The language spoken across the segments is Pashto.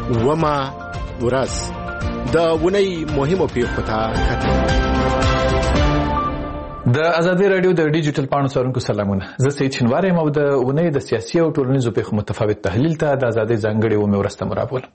ومه ورځ د اونۍ مهمو پیښو ته کتل. د ازادي رادیو د ډیجیټل پاڼو څارونکو سلامونه. زه سید شینوار یم او د اونۍ د سیاسي او ټولنیزو پیښو متفاوت تحلیل ته د ازادي ځانګړې ومې ورځ ته مرابولم.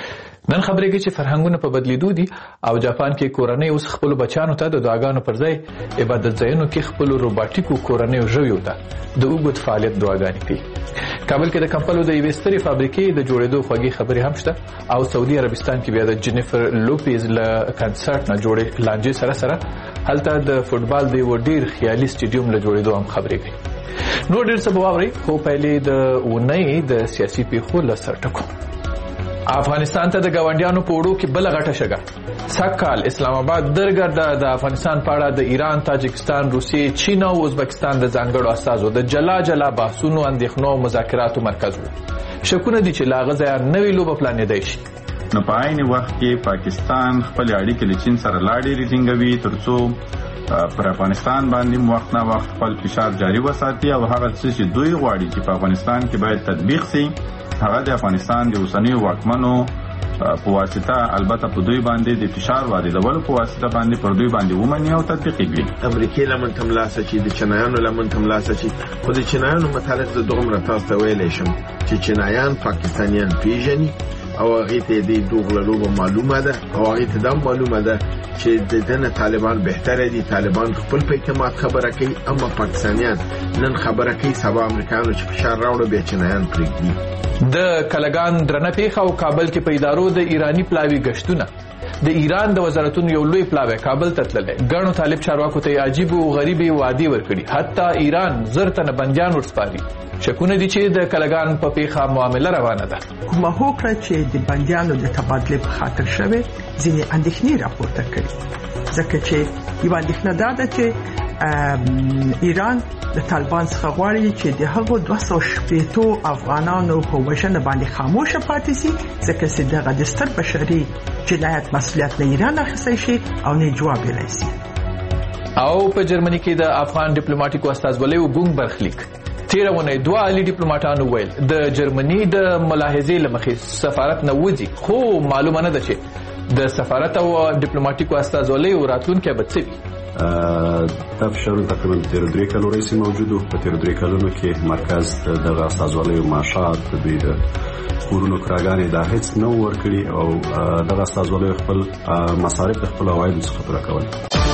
نن خبرې کې چې فرهنګونه په بدلیدو دي او جاپان کې کورنۍ اوس خپل بچانو ته د دعاګانو پر ځای عبادت ځایونو کې خپل روباټیکو کورنۍ ژویو ته د اوږد فعالیت دعاګانې کوي. کابل کې د کمپلو د یوې سترې فابریکې د جوړېدو خوږې خبرې هم شته او سعودي عربستان کې بیا د جینیفر لوپیز له کنسرت نه جوړې لانجې سره هلته د فوټبال د یو ډیر خیالي سټیډیوم له جوړېدو هم خبرې کوي. نو ډیر څه به واورئ، خو پیلې د اونۍ د سیاسي پیښو له سرټکو. افغانستان ته د ګاونډیانو په وړو کې بل غټه شګه. سږکال اسلام آباد درګرده د افغانستان په اړه د ایران، تاجکستان، روسیې، چین او ازبکستان د ځانګړو استازو د جلا بحثونو، اندېښنو او مذاکراتو مرکز و. شکونه دي چې لا غزا نوې لوبه پلانېدای شي. نو په عین وخت کې پاکستان خپل اړیکې له چین سره لا ډېرې ټینګوي ترڅو پر افغانستان باندې وخت نه وخت خپل فشار جاری وساتي او هغه څه چې دوی غواړي چې په افغانستان کې باید تطبیق شي هغه د افغانستان د اوسنیو واکمنو په واسطه البته په دوی باندې د فشار واردولو په واسطه باندې پر دوی باندې ومني او تطبیق کړي. امریکای لمن تملاسه چې د چینایانو لمن تملاسه چې خو د چینایانو متعلق د دومره تاسو ته ویلې شم چې چینایان پاکستانیان پیژني او هغه ته د دوغلو معلومه ده او هغه ته دا معلومه ده چې د دنه طالبان بهتره دي. طالبان خپل په اعتماد خبره کوي، اما پاکستانیان نن خبره کوي سبا امریکایانو چې فشار راوړي به چینایان پرېږدي. د کلګان درنه پیښه او کابل کې په ادارو د ایرانی پلاوی گشتونه. د ایران د وزارتونو یو لوی پلاوی کابل ته تللی. ګڼو طالب چارواکو ته عجیب او غریب وعده ورکړي، حتی ایران زرتنه بنديان ورسپاري. شکونه دي چې د کلګان په پیښه معامله روانه ده. کومه هوکړه چې د بنديانو د تبادله په خاطر شوه ځینې اندېښنې راپورته کړي، ځکه چې یو اندېښنه ده چې ایران د طالبان څخه غواړي چې د هغو 280 افغانانو په وژنه باندې خاموشه پاتې شي، ځکه چې دغه د ستر بشري جنایت مسؤلیت نه ایران اخیستی شي او نه جواب ویلی شي. او په جرمني کې د افغان ډیپلوماټیکو استازولیو ګونګ برخلیک. تیرونه دوه عالی ډیپلوماټانو ویل د جرمني د ملاحظې لمخې سفارت نه وځي، خو معلومه نه ده چې د سفارت او ډیپلوماټیکو استازولیو راتلونکي به څه وي. دا فشار تقریبا 3 کالو رئیس موجود و. په 3 کالونو کې مرکز دغه استازولیو معاشات د کورونو کراګانې دا هیڅ نه ورکړي او دغه استازولیو خپل مصارف د خپل عوایدو څخه پوره کول.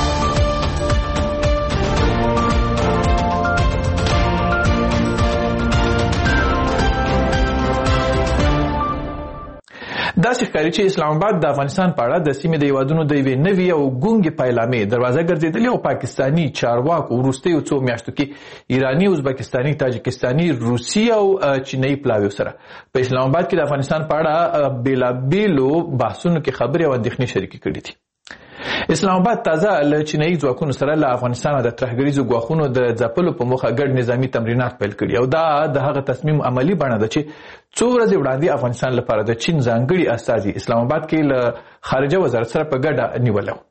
دا ښکاري چې اسلام آباد د افغانستان په اړه د سیمې د هیوادونو د یوې نوې او ګونګې پیلامې دروازه ګرځېدلې او پاکستاني چارواکو وروستیو څو میاشتو کې ایرانی، ازبکستاني، تاجکستاني، روسي او چینایي پلاویو سره په اسلام آباد کې د افغانستان په اړه بیلابیلو بحثونو کې خبرې او اندېښنې شریکې کړې دي. اسلام آباد تازه له چینایي ځواکونو سره له افغانستان د ترهګریزو ګواښونو د ځپلو په موخه ګډ نظامي تمرینات پیل کړي او دا د هغه تصمیم عملی بڼه ده چې څو ورځې وړاندې افغانستان لپاره د چین ځانګړي استازي اسلام آباد کې له خارجه وزارت سره په ګډه نیولې و.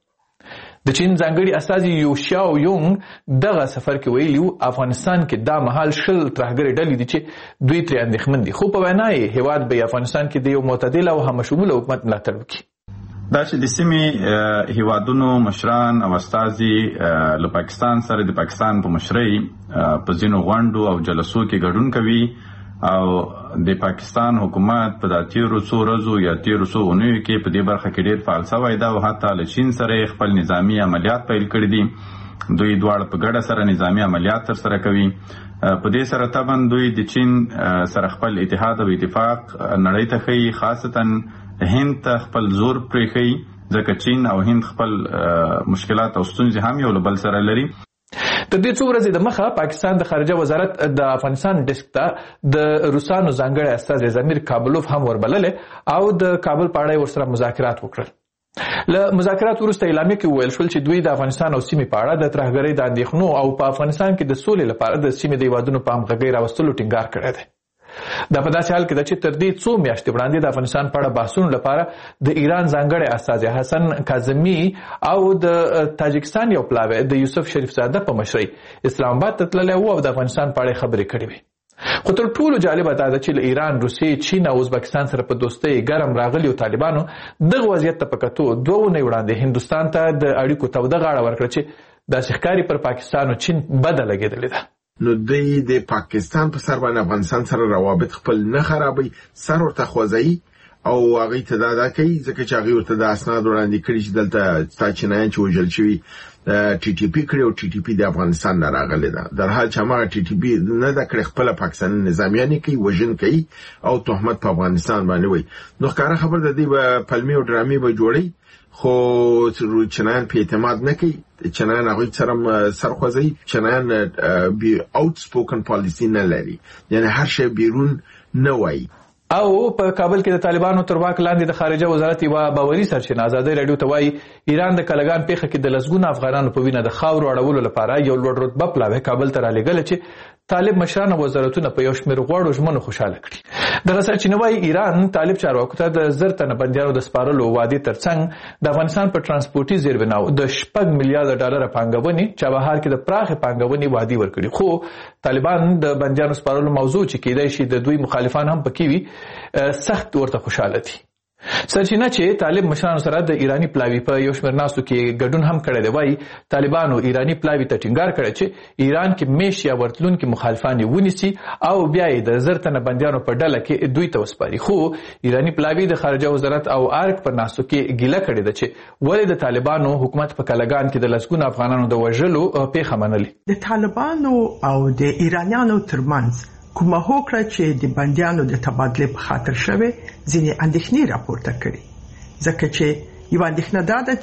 د چین ځانګړي استازي یو شاو یونګ دغه سفر کې ویلي افغانستان کې دا مهال شل ترهګري ډلې دي چې دوی ترې اندېښمن دي، خو په وینا یې هیواد به افغانستان کې د یو معتدل او همشموله حکومت ملاتړ وکړي. دا چې د سیمې هیوادونو مشران او استازي له پاکستان سره د پاکستان په مشرۍ په ځینو غونډو او جلسو کې ګډون کوي او د پاکستان حکومت په دا تیرو څو ورځو یا تیرو څو اونیو کې په دې برخه کې ډېر فعال شوی دی او حتی له چین سره خپل نظامي عملیات پیل کړي دي. دوی دواړه په ګډه سره نظامي عملیات ترسره کوي. په دې سره طبعا دوی د چین سره خپل اتحاد او اتفاق نړۍ ته ښیي، خاصتا هند ته خپل زور پرېښیي ځکه چین او هند خپل مشکلات او ستونزې هم یو له بل سره لري. تر دې څو ورځې د مخه پاکستان د خارجه وزارت د افغانستان ډیسک ته د روسانو ځانګړي استازي زمیر کابلوف هم وربللې او د کابل په اړه ورسره مذاکرات وکړل. له مذاکرات وروسته اعلامیه کې ویل شول چې دوی د افغانستان او سیمې په اړه د ترهګرۍ د اندېښنو او په افغانستان کې د سولې لپاره د سیمې د هیوادونو په همغږۍ راوستلو ټینګار کړی دی. دا په داسې حال کې ده چې تر دې څو میاشتې وړاندې د افغانستان په اړه بحثونو لپاره د ایران ځانګړی استازی حسن کاظمي او د تاجکستان یو پلاوی د یوسف شریف زاده په مشرۍ اسلام آباد ته تللی و او د افغانستان په اړه خبرې کړې وې. خو تر ټولو جالبه دا ده چې ایران، روسیې، چین او ازبکستان سره په دوستۍ ګرم راغلي او طالبانو دغه وضعیت ته په کتو 2 اونۍ وړاندې هندوستان ته د اړیکو توده غاړه ورکړه چې داسې ښکاري پر پاکستان او چین بده لګېدلې ده. نو د پاکستان په سر باندې افغانستان سره روابط خپل نه خرابوي، سر ورته خوځوي او هغه ته دا کوي ځکه چې هغه ورته د اسناد وړاندې کړي چې دلته ستاچنایان چې وژل شوی ټي ټي پی کړي او ټي ټي پی د افغانستان نه راغلی ده. در حال چې هغه ټي ټي پی نه د کړ خپل پاکستان نظامیان کوي، وژن کوي او تهمت په افغانستان باندې وي. نو ښکاره خبر ده دی په پلمي او ډرامي به جوړي، خو چنان په اعتماد نه کوي، چنان هغه سره سرخوځي، چنان بي اوت سپوکن پالیسی نه لري، یعنی هر شی بیرون نه وایي. او په کابل کې د طالبانو تر واک لاندې د خارجه وزارت یوه باوري سرچینه ازادي رادیو ته وایي ایران د کلګان پیښه کې د لسګونو افغانانو په وینه د خاورو اړولو لپاره یو لوړ رتبه پلاوی کابل ته رالېږله چې طالب مشران او وزارتونه په یو شمېر غوړو ژمنو خوشاله کړي. دغه سرچینه وایي ایران طالب چارواکو ته د 1000 تنه بندیانو د سپارلو وعدې ترڅنګ د افغانستان په ترانسپورټي زیربناو د 6 میلیارډ ډالر پانګونې چابهار کې د پراخې پانګونې وعدې ورکړي. خو طالبان د بندیانو سپارلو موضوع چې کېدای شي د دوی مخالفان هم پکې وي سخت ورته خوشاله دي. سرچینه چې طالب مشرانو سره د ایرانی پلاوی په یو شمېر ناستو کې ګډون هم کړی دی وایي طالبانو ایرانی پلاوی ته ټینګار کړی چې ایران کې میش یا ورتلونکي مخالفان یې ونیسي او بیا یې د 1000 تنه بندیانو په ډله کې دوی ته وسپاري. خو ایرانی پلاوی د خارجه وزارت او ارګ پر ناستو کې ګیله کړې ده چې ولې د طالبانو حکومت په کلګان کې د لسګونو افغانانو د وژلو پیښه منلې. د طالبانو او د ایرانیانو ترمنځ کومه هوکړه چې د بندیانو د تبادله په خاطر شوه ځینې اندېښنې راپورته کړي، ځکه چې یو اندېښنه دا ده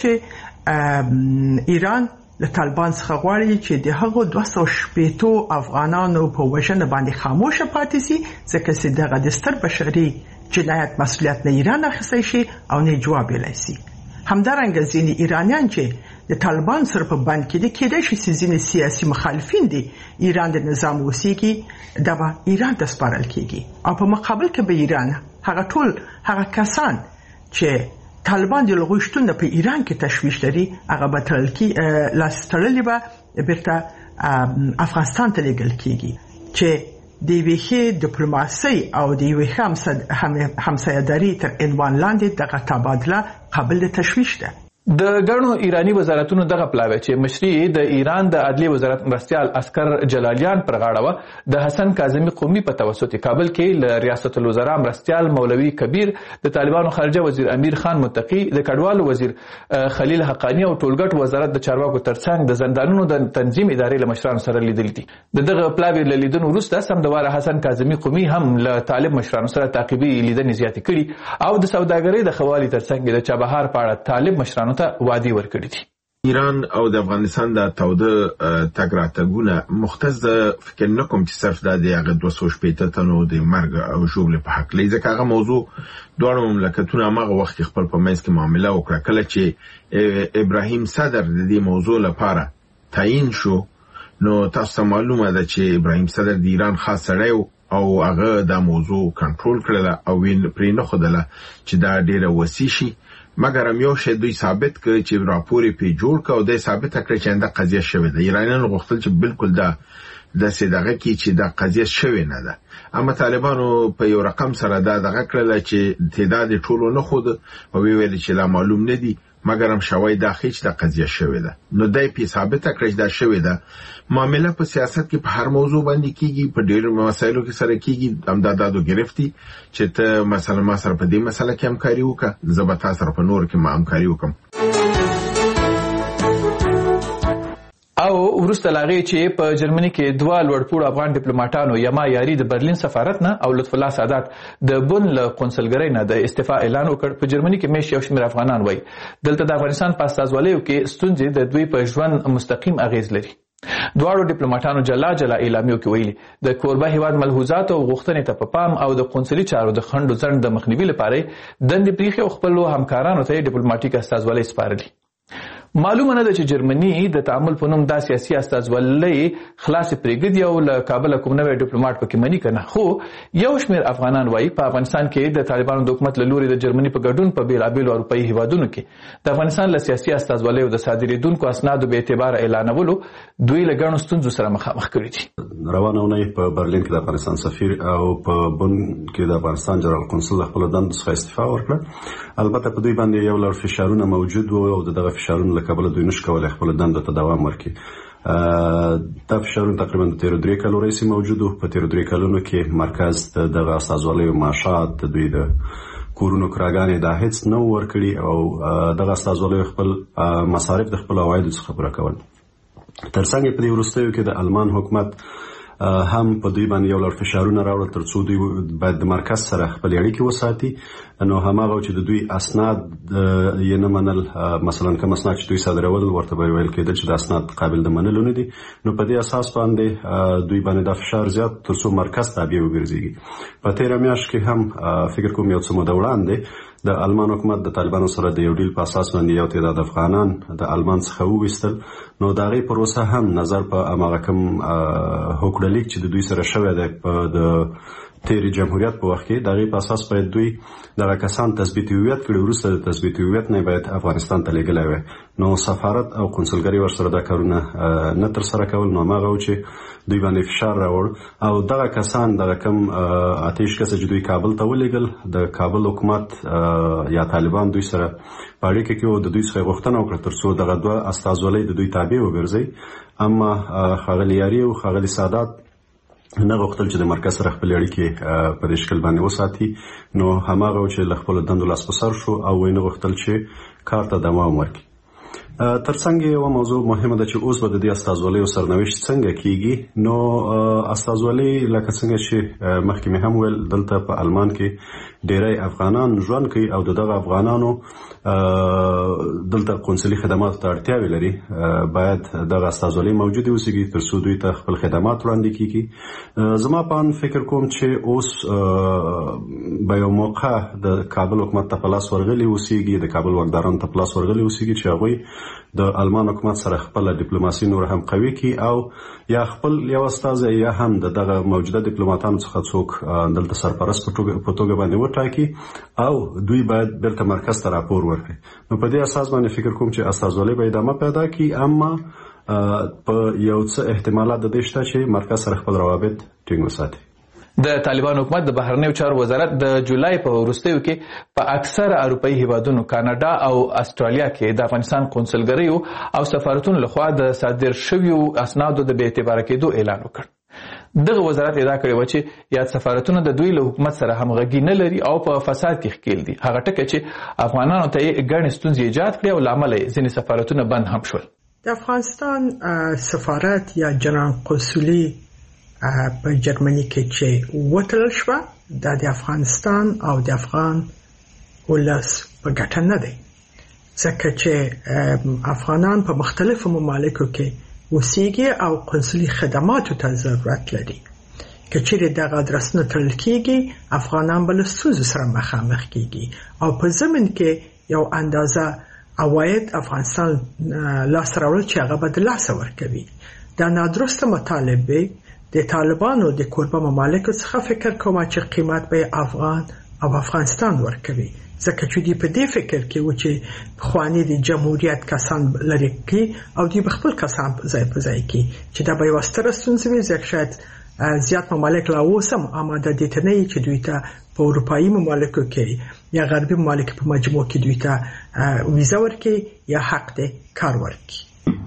چې ایران له طالبان څخه غواړي چې د هغو 280 افغانانو په وژنه باندې خاموشه پاتې شي، ځکه چې دغه د ستر بشري جنایت مسؤلیت نه ایران اخیستی شي او نه جواب ویلی شي. همدارنګه ځینې ایرانیان چې د طالبان سره په بند کې دي کېدای شي چې ځینې سیاسي مخالفین دي ایران د نظام اوسېږي دا به ایران ته سپارل کېږي او په مقابل کې به ایران هغه کسان چې طالبان د هغوی شتون په ایران کې تشویش لري هغه به لاس تړلي به بیرته افغانستان ته لیږل کېږي چې د یوې ښې ډیپلوماسۍ او د یوې ښه همسایه‌داري تر عنوان لاندې دغه تبادله قابل تشویش ده. د ګڼو ایرانی وزارتونو دغه پلاوی چې مشري د ایران د عدلیې وزارت مرستیال اسکر جلالیان پر غاړه و د حسن کاظمی قومي په توسط کابل کې له ریاست الوزرا مرستیال مولوي کبیر د طالبانو خارجه وزیر امیر خان متقی د کډوالو وزیر خلیل حقانی او ټولګټ وزارت د چارواکو ترڅنګ د زندانونو د تنظیم ادارې له مشرانو سره لیدل دي. دغه پلاوی له لیدنو وروسته سمدواره حسن کاظمی قومي هم له طالب مشرانو سره تعقیبي لیدنې زیاتې کړي او د سوداګرۍ د خوالي ترڅنګ د چابهار په اړه طالب مشرانو ته وعده ورکړي دي. ایران او د افغانستان د توده تګ راتګونه مختص فکر نه کوم چې صرف د هغه 280 تنو د مرګ او ژوبل په حق لري، ځکه هغه موضوع دوه مملکتونه هغه وخت خپل په منځ کې معامله وکړه کله چې ابراهیم صدر د دې موضوع لپاره تعیین شو. نو تاسو معلومه ده چې ابراهیم صدر د ایران خاص سړی او هغه د موضوع کنټرول کړله او پرې نه خدله چې دا ډیره وسیع شي، مګر هم یو شی دوی ثابت کړ چې راپور یې جوړ کړ او د ثابت کړ چې دا قضیه شوې ده. ایرانیانو غوښتل چې بالکل د صدقه کې چې دا قضیه شوې نه ده، اما طالبانو په یو رقم سره دا دغه کړل چې تعداد ټولو نه خود او ویل چې لا معلوم نه دي، مګر هم شوی دا هیڅ د قضیه شوې ده. نو دای په ثابت کړ چې دا شوې ده. معاملې په سیاست کې په هر موضوع باندې کیږي، په ډېر مسایلو کې سره کیږي. امدادو گرفتی چې ته مثلا ما سره په دې مسله کې همکاري وکړه، زه به تاسو سره په نور کې ما همکاري وکم. او ورسته لاغي چې په جرمني کې دوه لوړپوړو افغان ډیپلوماټانو یما یاري د برلین سفارت نه او لطف الله سادات د بن له قونسلګرۍ نه د استعفا اعلان وکړ. په جرمني کې مېش یو شمېر افغانان وایي دلته د افغانستان په استازوالیو کې ستونزې د دوی په ژوند مستقیم اغیز لري. دواړو ډیپلوماټانو جلا اعلامیو کې ویلي د کوربه هیواد ملحوظات او غوښتنې ته په پام او د قونسلي چارو د خنډو ځنډ د مخنیوي لپاره دندې پریښې او خپلو همکارانو ته ډیپلوماټیک استازولۍ سپارلي. معلومه نه ده چې جرمني د تعامل په نوم دا سیاسي استازولۍ خلاص پرېږدي او له کابل کوم نوی ډیپلوماټ پکې منی کنه. خو یو شمېر افغانان وایي په افغانستان کې د طالبانو د حکومت له لوري د جرمني په ګډون په بېلابېلو اروپایي هیوادونو کې د افغانستان له سیاسي استازولیو د صادرېدونکو اسنادو بې اعتباره اعلانولو دوی له ګڼو ستونزو سره مخامخ کړي دي. روانه اونۍ په برلین کې د افغانستان سفیر او په بن کې د افغانستان جنرال قونسل خپل دندو څخه استعفا ورکړه. البته په دوی باندې یو لړ فشارونه موجود وو او دغه فشارونه له کبله دوی نشو کولای خپل دندو ته دوام ورکړي. دا فشارونه تقریبا د 13 کالو راهیسې موجود وو. په 13 کالونو کې مرکز دغه استازولیو معاشات دوی د کورونو کراګانې دا هیڅ نه ورکړي او دغه استازولیو خپل مصارف د خپل عوایدو څخه پوره کول. ترڅنګ په دې وروستیو کې د آلمان حکومت هم په دوی باندې یو لړ فشارونه راوړل ترڅو دوی باید د مرکز سره خپل اړیکې وساتي. نو هماغه چې د دوی اسناد یې نه منل، مثلا کوم اسناد چې دوی صادرول ورته به ویل کېدل چې د اسناد قابل د منلو نه دي، نو په دې اساس باندې دوی باندې د فشار زیات ترڅو مرکز تابع وګرځي. په تېره میاشت کې هم فکر کوم یو څه موده وړاندې د آلمان حکومت د طالبانو سره د یو ډیل په اساس باندې یو تعداد افغانان د آلمان څخه وویستل. نو د هغې پروسه هم نظر په هماغه کوم هوکړلیک چې د دوی سره شوی دی په د تیری جمهوریت په وخت کې د هغې په اساس باید دوی دغه کسان تثبیت هویت کړي، وروسته د تثبیت هویت نه باید افغانستان ته لیږلی وی. نو سفارت او قونسلګري ورسره دا کارونه نه ترسره کول. نو هماغه و چې دوی باندې فشار راوړ او دغه کسان دغه کم اتیش کسه چې دوی کابل ته ولیږل، د کابل حکومت یا طالبان دوی سره په اړیکه کې و د دوی څخه غوښتنه وکړه ترڅو دغه دوه استازولۍ د دوی تابع وګرځي. اما ښاغلي یاري او ښاغلي سادات نه غوښتل چې د مرکز سره خپل اړیکې په دې شکل باندې وساتي. نو هماغه چې له خپلو دندو لاس په سر شو او نه غوښتل چې کار ته دوام ورکړي. ترڅنګ یو موضوع مهمه ده چې اوس به د دې استازولیو سرنوشت څنګه کیږي. نو استازولۍ لکه څنګه چې مخکې مې هم ویل دلته په آلمان کې ډیری افغانان ژوند کوي او دغه افغانانو دلته قونسلي خدماتو ته اړتیاوې لري. باید دغه استازولۍ موجودې اوسیږي ترڅو دوی ته خپل خدمات وړاندې کیږي. زما په ان فکر کوم چې اوس به یو موقع د کابل حکومت ته په لاس ورغلي اوسیږي، د کابل واکدارانو ته په لاس ورغلي اوسیږي چې هغوی د آلمان حکومت سره خپل ډیپلوماسي نور هم قوي کی او یا خپل یو استازی یا هم دغه موجوده ډیپلوماټانو څخه څوک دلته سرپرست په توګه باندې وټاکي او دوی باید بیرته مرکز ته راپور ورکړي. نو په دې اساس باندې فکر کوم چې استازولۍ به ادامه پیدا کړي، اما په یو څه احتمالات د دې شته چې مرکز سره خپل روابط ټینګ وساتي. د طالبان حکومت د بهرنیو چارو وزارت د جولای په وروستیو کې په اکثره اروپایي هیوادونو کاناډا او استرالیا کې د افغانستان قونسلګریو او سفارتونو لخوا د صادر شویو اسنادو د بې اعتباره کېدو اعلان وکړ. دغه وزارت ادعا کړې وه چې یاد سفارتونه د دوی له حکومت سره همغږي نه لري او په فساد کې ښکېل دي. هغه ټکي چې افغانانو ته یې ګڼې ستونزې ایجاد کړې او له امله یې ځینې سفارتونه بند هم شول. د افغانستان سفارت یا جنرال قونسلي په جرمني کې چې وتړل شوه د افغانستان او د افغان ولس په ګټه نه دی، ځکه چې افغانان په مختلفو ممالکو کې اوسیږي او قونسلي خدماتو ته ضرورت لري. که چیرې دغه ادرسونه تړل کېږي افغانان به له ستونزو سره مخامخ کېږي او په ضمن کې یو اندازه عواید افغانستان لاسته راوړل چې هغه به د لاسه ورکوي. دا نادرسته مطالبه د طالبانو د کوربه ممالکو څخه فکر کوم چې قیمت به افغان او افغانستان ورکوي، ځکه چې دوی په دې فکر کې و چې پخواني د جمهوریت کسان لري کې او دوی به خپل کسان ځای په ځای کې چې دا به یوه ستره ستونزه وي، ځکه شاید زیات ممالک لا اوس هم آماده دي ته نه وي چې دوی ته په اروپایي ممالکو کې یا غربي ممالکو په مجموع کې دوی ته ویزه ورکړي یا حق دی کار ورکړي.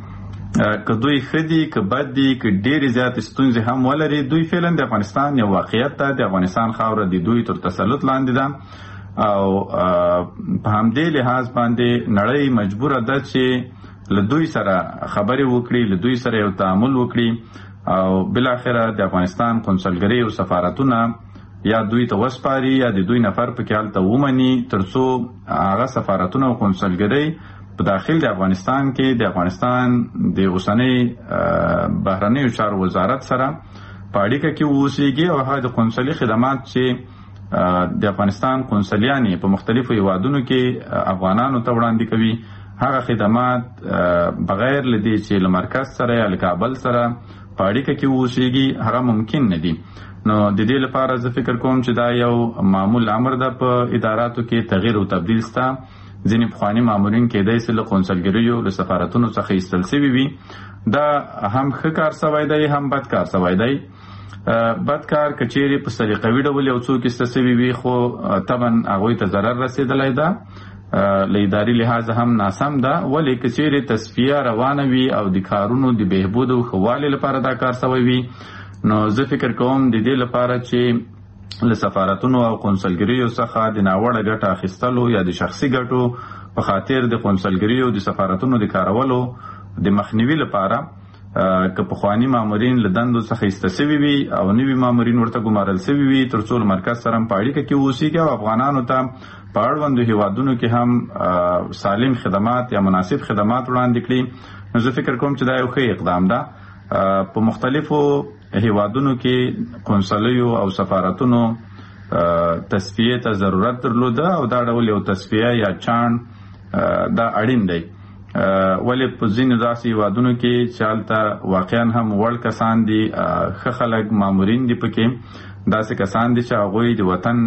که دوی خدي که بد دي که ډېرې زیاتې ستونزې هم ولري، دوی فعلا د افغانستان یو واقعیت ده. د افغانستان خاوره د دوی تر تسلط لاندې ده او په همدې لحاظ باندې نړۍ مجبوره ده چې له دوی سره خبرې وکړي، له دوی سره یو تعامل وکړي او بالاخره د افغانستان قونسلګرۍ او سفارتونه یا دوی ته وسپاري یا د دوی نفر پکې هلته ومني ترڅو هغه سفارتونه او قونسلګرۍ په داخل د افغانستان کې د افغانستان د اوسنۍ بهرنیو چارو وزارت سره په اړیکه کې اوسیږي او هغه د قونسلي خدمات چې د افغانستان قونسلیانې په مختلفو هیوادونو کې افغانانو ته وړاندې کوي هغه خدمات بغیر لدی چې له مرکز سره یا له کابل سره په اړیکه کې اوسېږي هغه ممکن نه دي. نو د دې لپاره زه فکر کوم چې دا یو معمول امر ده په اداراتو کې تغییر او تبدیل ستا. ځینې پخواني مامورین کېدای سي له قونسلګریو له سفارتونو څخه ایستل سوي وي. دا هم ښه کار سوی دی هم بد کار سوی دی. بد کار که چیرې په سلیقوي ډول یو څوک ایسته سوي وي خو طبعا هغوی ته ضرر رسېدلی ده، له اداري لحاظه هم ناسم ده. ولې که چیرې تصفیه روانه وي او د کارونو د بهبود او ښه والي لپاره دا کار سوی وي، نو زه فکر کوم د دې لپاره چې له سفارتونو او قونسلګریو څخه د ناوړه ګټه اخیستلو یا د شخصي ګټو په خاطر د قونسلګریو د سفارتونو د کارولو د مخنیوي لپاره که پخواني مامورین له دندو څخه ایسته سوي وي او نوي مامورین ورته ګمارل سوي وي تر څو مرکز سره په اړیکه کې اوسېږي او افغانانو ته په اړوندو هیوادونو کې هم سالم خدمات یا مناسب خدمات وړاندې کړي. نو زه فکر کوم چې دا یو ښه اقدام ده. په مختلفو هیوادونو کې قونسلیو او سفارتونو تصفیه ته ضرورت درلوده او دا ډول یو تصفیه یا چاڼ دا اړین دی. ولې په ځینو داسې هیوادونو کې چې هلته واقعا هم وړ کسان دي، ښه خلک مامورین دي، پکې داسې کسان دي چې هغوی د وطن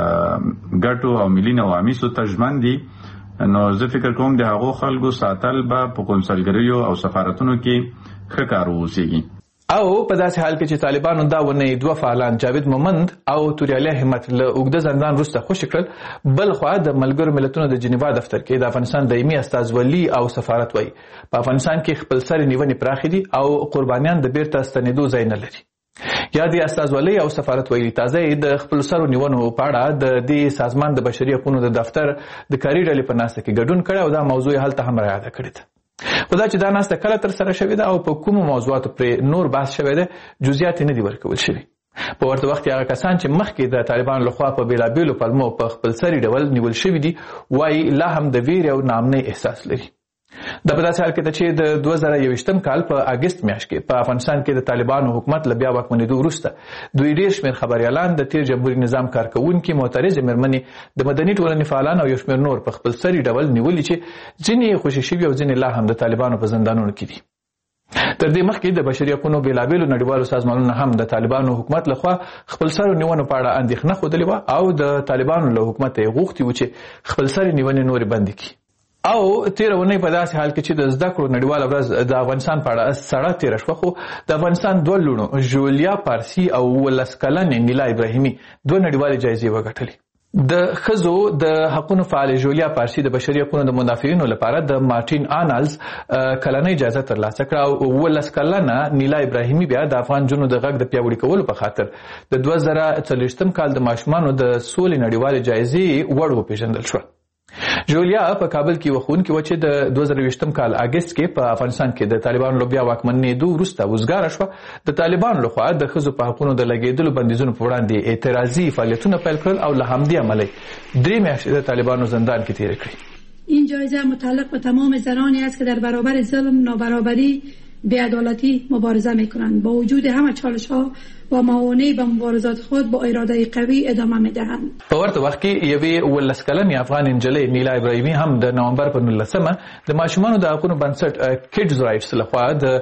ګټو او ملي نوامیسو ته ژمن دي. نو زه فکر کوم د هغو خلکو ساتل به په قونسلګریو او سفارتونو کې ښه کار واوسېږي. او په داسې حال کې چې طالبانو دا ونې دوه فعالان جاوید مومند او توریالیا همت له اوږده زندان وروسته خوشي کړل، بل خوا د ملګرو ملتونو د جنیوا دفتر کې د افغانستان دایمي استازولي او سفارت وایي په افغانستان کې خپل سرې نیونې پراخې دي او قربانیان د بیرته ستنېدو ځای نه لري. یا د استازولي او سفارت وایي تازه د خپل سرو نیونو په اړه د دې سازمان د بشري حقوقو د دفتر د کاري ډلې په ناسته کې ګډون کړی او دا موضوع هلته هم راياده کړې ده. خو دا چې دا ناسته کله تر سره شوې ده او په کومو موضوعاتو پرې نور بحث شوی ده جزئیات نه دي ورکول شوي. په ورته وخت کې هغه کسان چې مخکې د طالبانو لخوا په بېلابېلو پلمو په خپل سري ډول نیول شوي دي وایي لا هم د ویرې او ناامنۍ احساس لري. دا په داسې حال کې ده چې د 2021 کال په اګست میاشت کې په افغانستان کې د طالبانو حکومت له بیا واکمنېدو وروسته دوی ډېر شمېر خبریالان د تیر جمهوري نظام کارکوونکي معترضې مېرمنې د مدني ټولنې فعالان او یو شمېر نور په خپل سري ډول نیولي چې ځینې خوشي شوي او ځینې لا هم د طالبانو په زندانونو کې دي. تر دې مخکې د بشري حقوقو بېلابېلو نړیوالو سازمانونو هم د طالبانو حکومت لخوا خپل سرو نیونو په اړه اندېښنه ښودلې وه او د طالبانو له حکومته یې غوښتي وو چې خپل سرې نیونې نورې بندې کړي. او تیره اونۍ په داسې حال کې چې د زده کړو نړیواله ورځ د افغانستان په اړه سړه تیره شوه، خو د افغانستان دوه لوڼو ژولیا پارسي او 19 کلنې نیلا ابراهیمي دوه نړیوالې جایزې وګټلې. د ښځو د حقونو فعال ژولیا پارسي د بشري حقوقو د مدافعینو لپاره د مارټین آنالز کلنۍ جایزه ترلاسه کړه او 19 کلنه نیلا ابراهیمي بیا د افغان جنونو د غږ د پیاوړي کولو په خاطر د 2040 کال د ماشومانو د سولې نړیوالې جایزې وړ وپېژندل شوه. ژولیا په کابل کې وښوونکې وه چې د 2020 کال اګست کې په افغانستان کې د طالبانو له بیا واکمنېدو وروسته وزګاره شوه. د طالبانو لخوا د ښځو په حقونو د لګېدلو بندیزونو په وړاندې اعتراضي فعالیتونه پیل کړل او له همدې امله 3 میاشتې د طالبانو زندان کې تېرې کړې. این جایزه متعلق به تمام زنانی است که در برابر ظلم، نابرابری، بی‌عدالتی مبارزه می‌کنند. با وجود همه چالش‌ها و موانع به مبارزات خود با اراده قوی ادامه می‌دهند. په ورته وخت کې یوې 19 کلنې افغان نجلۍ نیلا ابراهیمي هم د نومبر په 19مه د ماشومانو د حقونو بنسټ کډز رایټس لخوا د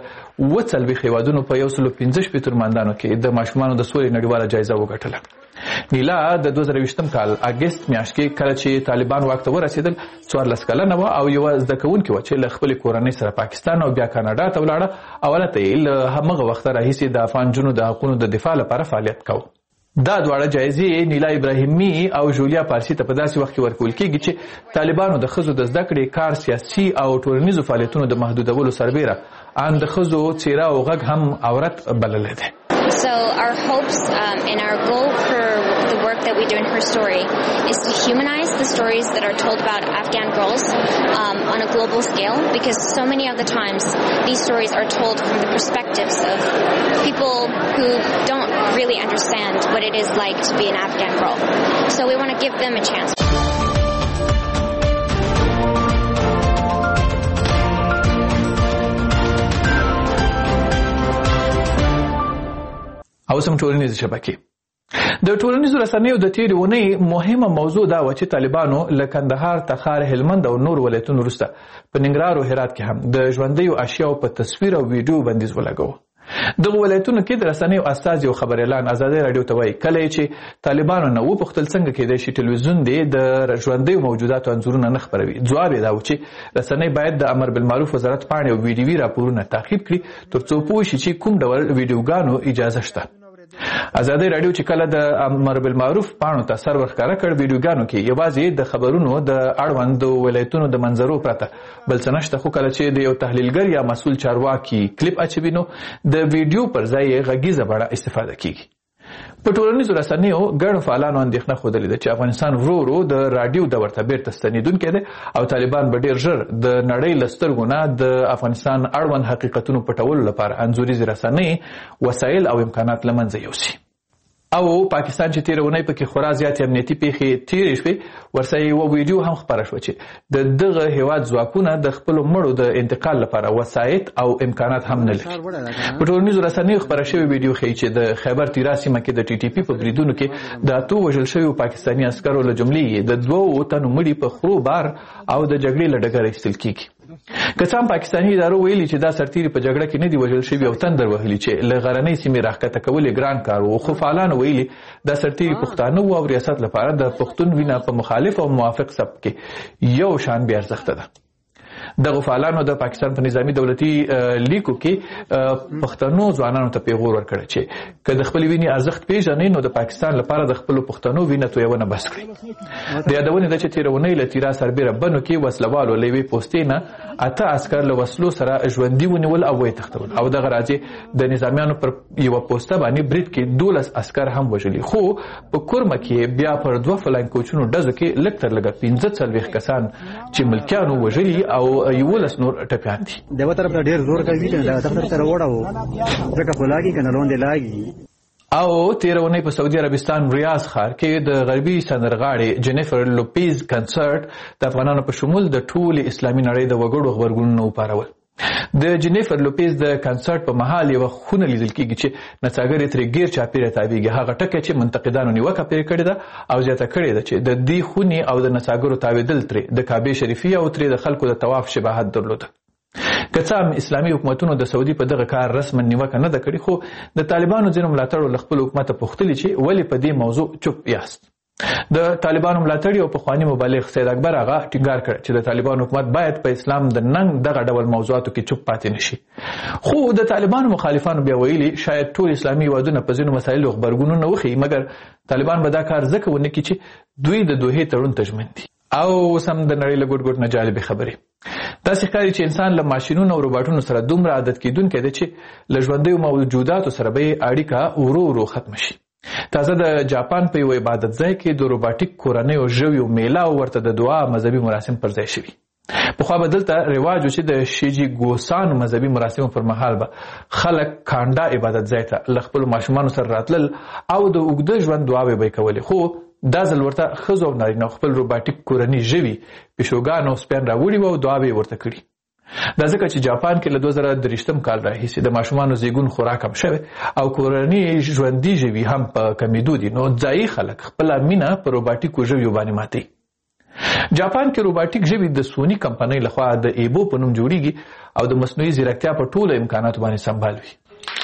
40 هیوادونو په 115 ترمندانو کې د ماشومانو د سولې نړیواله جایزه وګټله. نیلا د 2020 کال اګست میاشت کې کله چې طالبان واک ته ورسېدل 14 کلنه وه او یوه زده کوونکې وه چې له خپلې کورنۍ سره پاکستان او بیا کاناډا ته ولاړه او هلته یې له همغه وخته راهیسې د افغان نجونو د حقونو د دفاع لپاره فعالیت کوه. دا دواړه جایزې نیلا ابراهیمي او ژولیا پارسي ته په داسې وخت کې ورکول کېږي چې طالبانو د ښځو د زده کړې، کار، سیاسي او ټولنیزو فعالیتونو د محدودولو سربیره ان د ښځو څېره او غږ هم عورت بللی دی. So our hopes and our goal for the work that we do in Her Story is to humanize the stories that are told about Afghan girls on a global scale, because so many of the times these stories are told from the perspectives of people who don't really understand what it is like to be an Afghan girl. So we want to give them a chance. او سم ټولنیزې شبکې د ټولنیزو رسنیو د تیرې اونۍ مهمه موضوع دا و چې طالبانو له کندهار، تخار، هلمند او نور ولایتونو وروسته په ننګرهار او هرات کې هم د ژوندیو اشیاو په تصویر او ویډیو بندیز ولګاوه. دغه ولایتونو کې د رسنیو استازي او خبريالان ازادي رادیو ته وایي کله چې طالبانو نه وپوښتل څنګه کېدای شي ټلویزیون دی د ژوندیو موجوداتو انځورونه نه خپروي. ځواب یې دا و چې رسنۍ باید د امر بالمعروف وزارت پاڼې او ویډیوي راپورونه تعقیب کړي ترڅو پوه شي چې کوم ډول ویډیوګانو اجازه شته. ازادي رادیو چې کله د امر بالمعروف پاڼو ته سر ورښکاره کړ ویډیوګانو کې یوازې د خبرونو د اړوند ولایتونو د منظرو پرته بل څه نشته، خو کله چې د یو تحلیلګر یا مسؤل چارواکي کلیپ اچوي نو د ویډیو پر ځای غږیزه بڼه استفاده کیږي. په ټولنیزو رسنیو ګڼو فعالانو اندېښنه ښودلې ده چې افغانستان ورو ورو د راډیو دور ته بیرته ستنېدونکی دی او طالبان به ډېر ژر د نړۍ له سترګو نه د افغانستان اړوند حقیقتونو پټولو لپاره انځوریزې رسنۍ وسایل او امکانات له منځه یوسي. او پاکستان چې تیره اونۍ پکې خورا زیاتې امنیتي پیښې تیرې شوې ورسره یوه ویډیو هم خپره شوه چې د دغه هیواد ځواکونه د خپلو مړو د انتقال لپاره وسایط او امکانات هم نه لري. په ټولنیزو رسنیو خپره شوې ویډیو ښیي چې د خیبر تیرا سیمه کې د ټي ټي پي په بریدونو کې د 8 وژل شویو پاکستاني عسکرو له جملې د 2 تنو مړي په خرو بار او د جګړې له ډګره ایستل کیږي. که څه هم پاکستاني ادارو ویلي چې دا سرتیري په جګړه کې نه دي وژل شوي او تندر وهلي چې له غرنۍ سیمې راښکته کول یې ګران کار و، خو فعالانو ویلي دا سرتیري پښتانه وو او ریاست لپاره د پښتون وینه په مخالف او موافق سبک کې یو شان بې ارزښته ده. دغه فعالانو د پاکستان په نظامی دولتي لیکو کې پښتنو ځوانانو ته پیغور ورکړی چې که د خپل وینې ارزښت پیژنئ نو د پاکستان لپاره د خپلو پښتنو وینه تویونه بس کړئ. د یادونې ده چې تېره اونۍ له تیرا سربیره بنو کې وسلوالو له یوې پوستې نه 8 عسکر له وسلو سره ژوندي ونیول او ویې تښتول او دغه راځي د نظامیانو پر یوه پوسته باندې برید کې 12 عسکر هم وژلي، خو په کورمه کې بیا پر 2 فلاین کوچونو ډزو کې لږ تر لږه 45 کسان چې ملکیانو وژلي او 11 نور ټپیان دي. دغه طرف ته ډېر زور کوي چې دا دفتر سره وړاو ځکه خلاګي کنه لوند لاګي. او تیره اونۍ په سعودي عربستان ریاض ښار کې د غربي سندرغاړې جنیفر لوپیز کنسرت د افغانانو په شمول د ټولې اسلامي نړۍ د وګړو غبرګونونه وپارول. د جنیفر لوپیز د کنسرت په مهال یوه خونه لیدل کیږي چې نڅاګرې ترې غیر چاپیره تاویږي. هغه ټکی چې منتقدانو نیوکه پرې کړې ده او زیاته کړې ده چې د دې خونې او د نڅاګرو تاویدل ترې د کعبې شریفې او ترې د خلکو د طواف شباهت درلوده. که څه هم اسلامي حکومتونو د سعودي په دغه کار رسما نیوکه نه ده کړې، خو د طالبانو ځینو ملاتړو له خپل حکومته پوښتلي چې ولې په دې موضوع چوپ یاست. د طالبانو ملاتړي او پخواني مبلغ سید اکبر آغا ټینګار کړ چې د طالبانو حکومت باید په اسلام د ننګ دغه ډول موضوعاتو کې چوپ پاتې نشي. خو د طالبانو مخالفانو بیا ویلي شاید ټول اسلامي هیوادونه په ځینو مسایلو غبرګونونه وښیي، مګر طالبان به دا کار ځکه ونه کړي چې دوی د دوحې تړون ته ژمن دي. او اوس هم د نړۍ له ګوټ ګوټ نه جالبې خبرې. داسې ښکاري چې انسان له ماشینونو او روباټونو سره دومره عادت کېدونکی دی چې له ژوندیو موجوداتو سره به یې اړیکه ورو ورو ختمه شي. تازه د جاپان په یو عبادت ځای کې د روباټیک کورنیو ژویو میله او ورته د دعا مذهبي مراسم پر ځای شوي. پخوا به دلته رواج و چې د شیجي ګوسانو مذهبي مراسمو پر مهال به خلک کانډا عبادت ځای ته له خپلو ماشومانو سره راتلل او د اوږده ژوند دعاوې به یې کولې، خو دا ځل ورته ښځو او نارینه خپل روباټیک کورني ژوي پیشوګان او سپیان راوړي وو او دعاوې یې ورته کړي. دا ځکه چې جاپان کې له 2023 کال راهیسې د ماشومانو زیږون خورا کم شوی او کورني ژوندي ژوي هم په کمیدو دي، نو ځایي خلک خپله مینه په روباټیکو ژویو باندې ماتوي. جاپان کې روباټیک ژوي د سونی کمپنۍ لخوا د ایبو په نوم جوړیږي او د مصنوعي ځیرکتیا په ټولو امکاناتو باندې سمبال وي.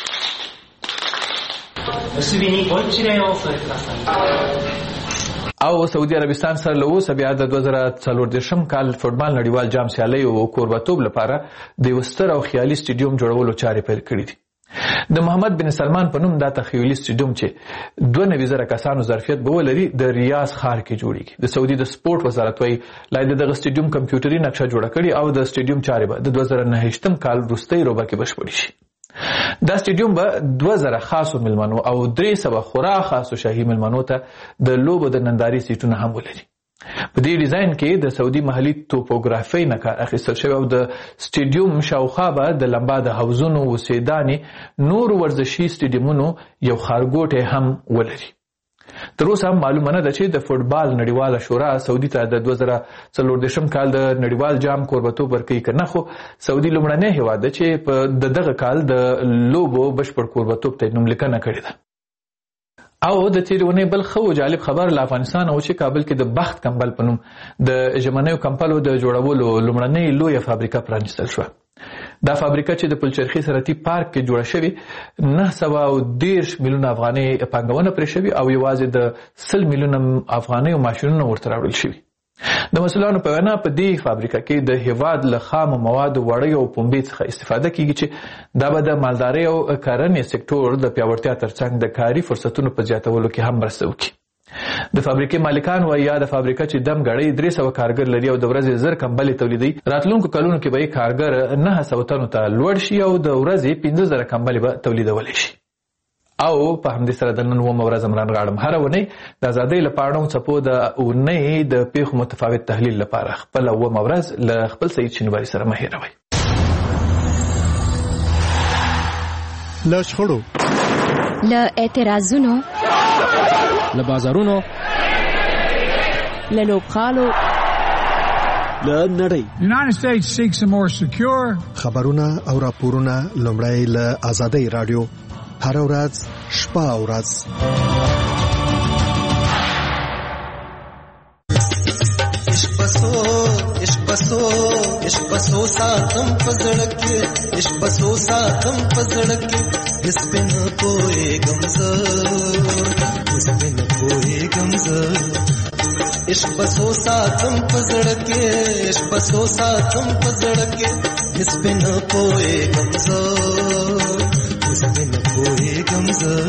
او سعودي عربستان سره له اوسه بیا د 2024 کال فوټبال نړیوال جام سیالۍ او کوربتوب لپاره د یو ستر او خیالي سټیډیوم جوړولو چارې پیل کړي دي. د محمد بن سلمان په نوم دا تخیلي سټیډیوم چې 92,000 کسانو ظرفیت به ولري د ریاض ښار کې جوړیږي. د سعودي د سپورت وزارت وايي لا د دغه سټیډیوم کمپیوټري نقشه جوړه کړي او د سټیډیوم چارې به د 2029 کال وروستۍ روبه کې بشپړې شي. دا سټیډیوم به 2000 خاصو ملمنو او 300 خورا خاصو شاهي ملمنو ته د لوبو د ننداري سیټونه هم ولري. په دې ډیزاین کې د سعودي محلي توپوګرافي نه کار اخیستل شوی او د سټیډیوم شاوخوا به د لمبا د حوزونو وسیدانې نور ورزشي سټیډیومونو یو ښارګوټی هم ولري. تر اوسه هم معلومه نه ده چې د فوټبال نړیواله شورا سعودي ته د 2024 کال د نړیوال جام کوربتوب ورکوي که نه، خو سعودي لومړنی هیواد ده چې په دغه کال د لوبو بشپړ کوربتوب ته نوملیکنه کړې ده. او د تیرونې بل خو جالب خبر له افغانستان او چې کابل کې د بخت کمبل په نوم د ژمنیو کمپلو د جوړولو لومړنۍ لویه فابریکه پرانیستل شوه. دا فابریکه چې د پلچرخي صنعتي پارک کې جوړه شوې 910 میلیونه افغانۍ پانګونه پرې شوې او یوازې د 100 میلیونه افغانۍ ماشینونه ورته راوړل شوي. د مسؤلانو په وینا په دې فابریکه کې د هیواد له خام موادو وړۍ او پنبې څخه استفاده کیږي چې دا به د مالدارۍ او کرنې سکتور د پیاوړتیا ترڅنګ د کاري فرصتونو په زیاتولو کې هم مرسته وکړي. د فابریکې مالکان وایي یا د فابریکه چې دم غړی 300 کارګر لري او د ورځې 1000 کمبلې تولیدوي، راتلونکو کلونو کې به کارګر 900 تنو ته لوړ شي او د ورځې 15000 کمبلې به تولیدولی شي. او په همدې سره د نن ومه ورځ عمران غاړم هره ونی د ازادۍ لپاره څپو د اونۍ د پیښو متفاوت تحلیل لپاره خپل ومه ورځ له خپل سید شینواری سره مه هېروئ. له شخړو، له اعتراضونو، له بازارونو، له لوبغالو، له نړۍ. United States seeks a more secure. خبرونه او راپورونه لومړی له ازادۍ رادیو هر ورځ شپه او ورځ. عشق بسو ساتم پزړه کې، عشق بسو ساتم پزړه کې، اس په نه پوهېږم زه، اس په نه پوهېږم زه. عشق بسو ساتم پزړه کې، عشق بسو ساتم پزړه کې، اس په نه پوهېږم زه، اس په نه پوهېږم زه.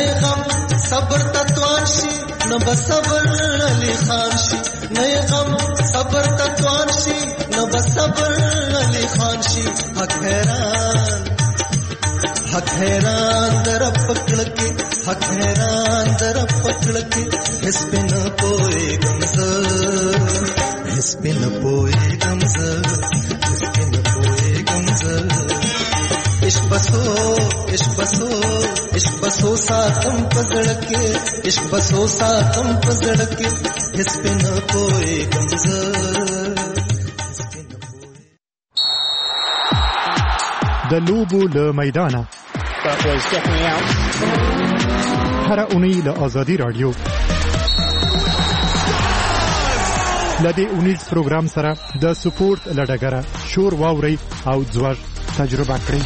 صبر تطوان شي نو بصبر علی خان شي نه غم بابر علی خان شي حق حیران در پکڑ کے حق حیران در پکڑ کے اس پہ نہ پوئے گمزہ اس پہ نہ پوئے گمزہ اس پہ نہ پوئے گمزہ عشق بسو عشق بسو عشق بسو ساتم پزڑ کے عشق بسو ساتم پزڑ کے اس پہ نہ پوئے گمزہ د لوبو له میدانه هر اونۍ له آزادي رادیو لدې اونیز پروګرام سره د سپورت لډګره شور واوري او ځوړ تجربه کړئ.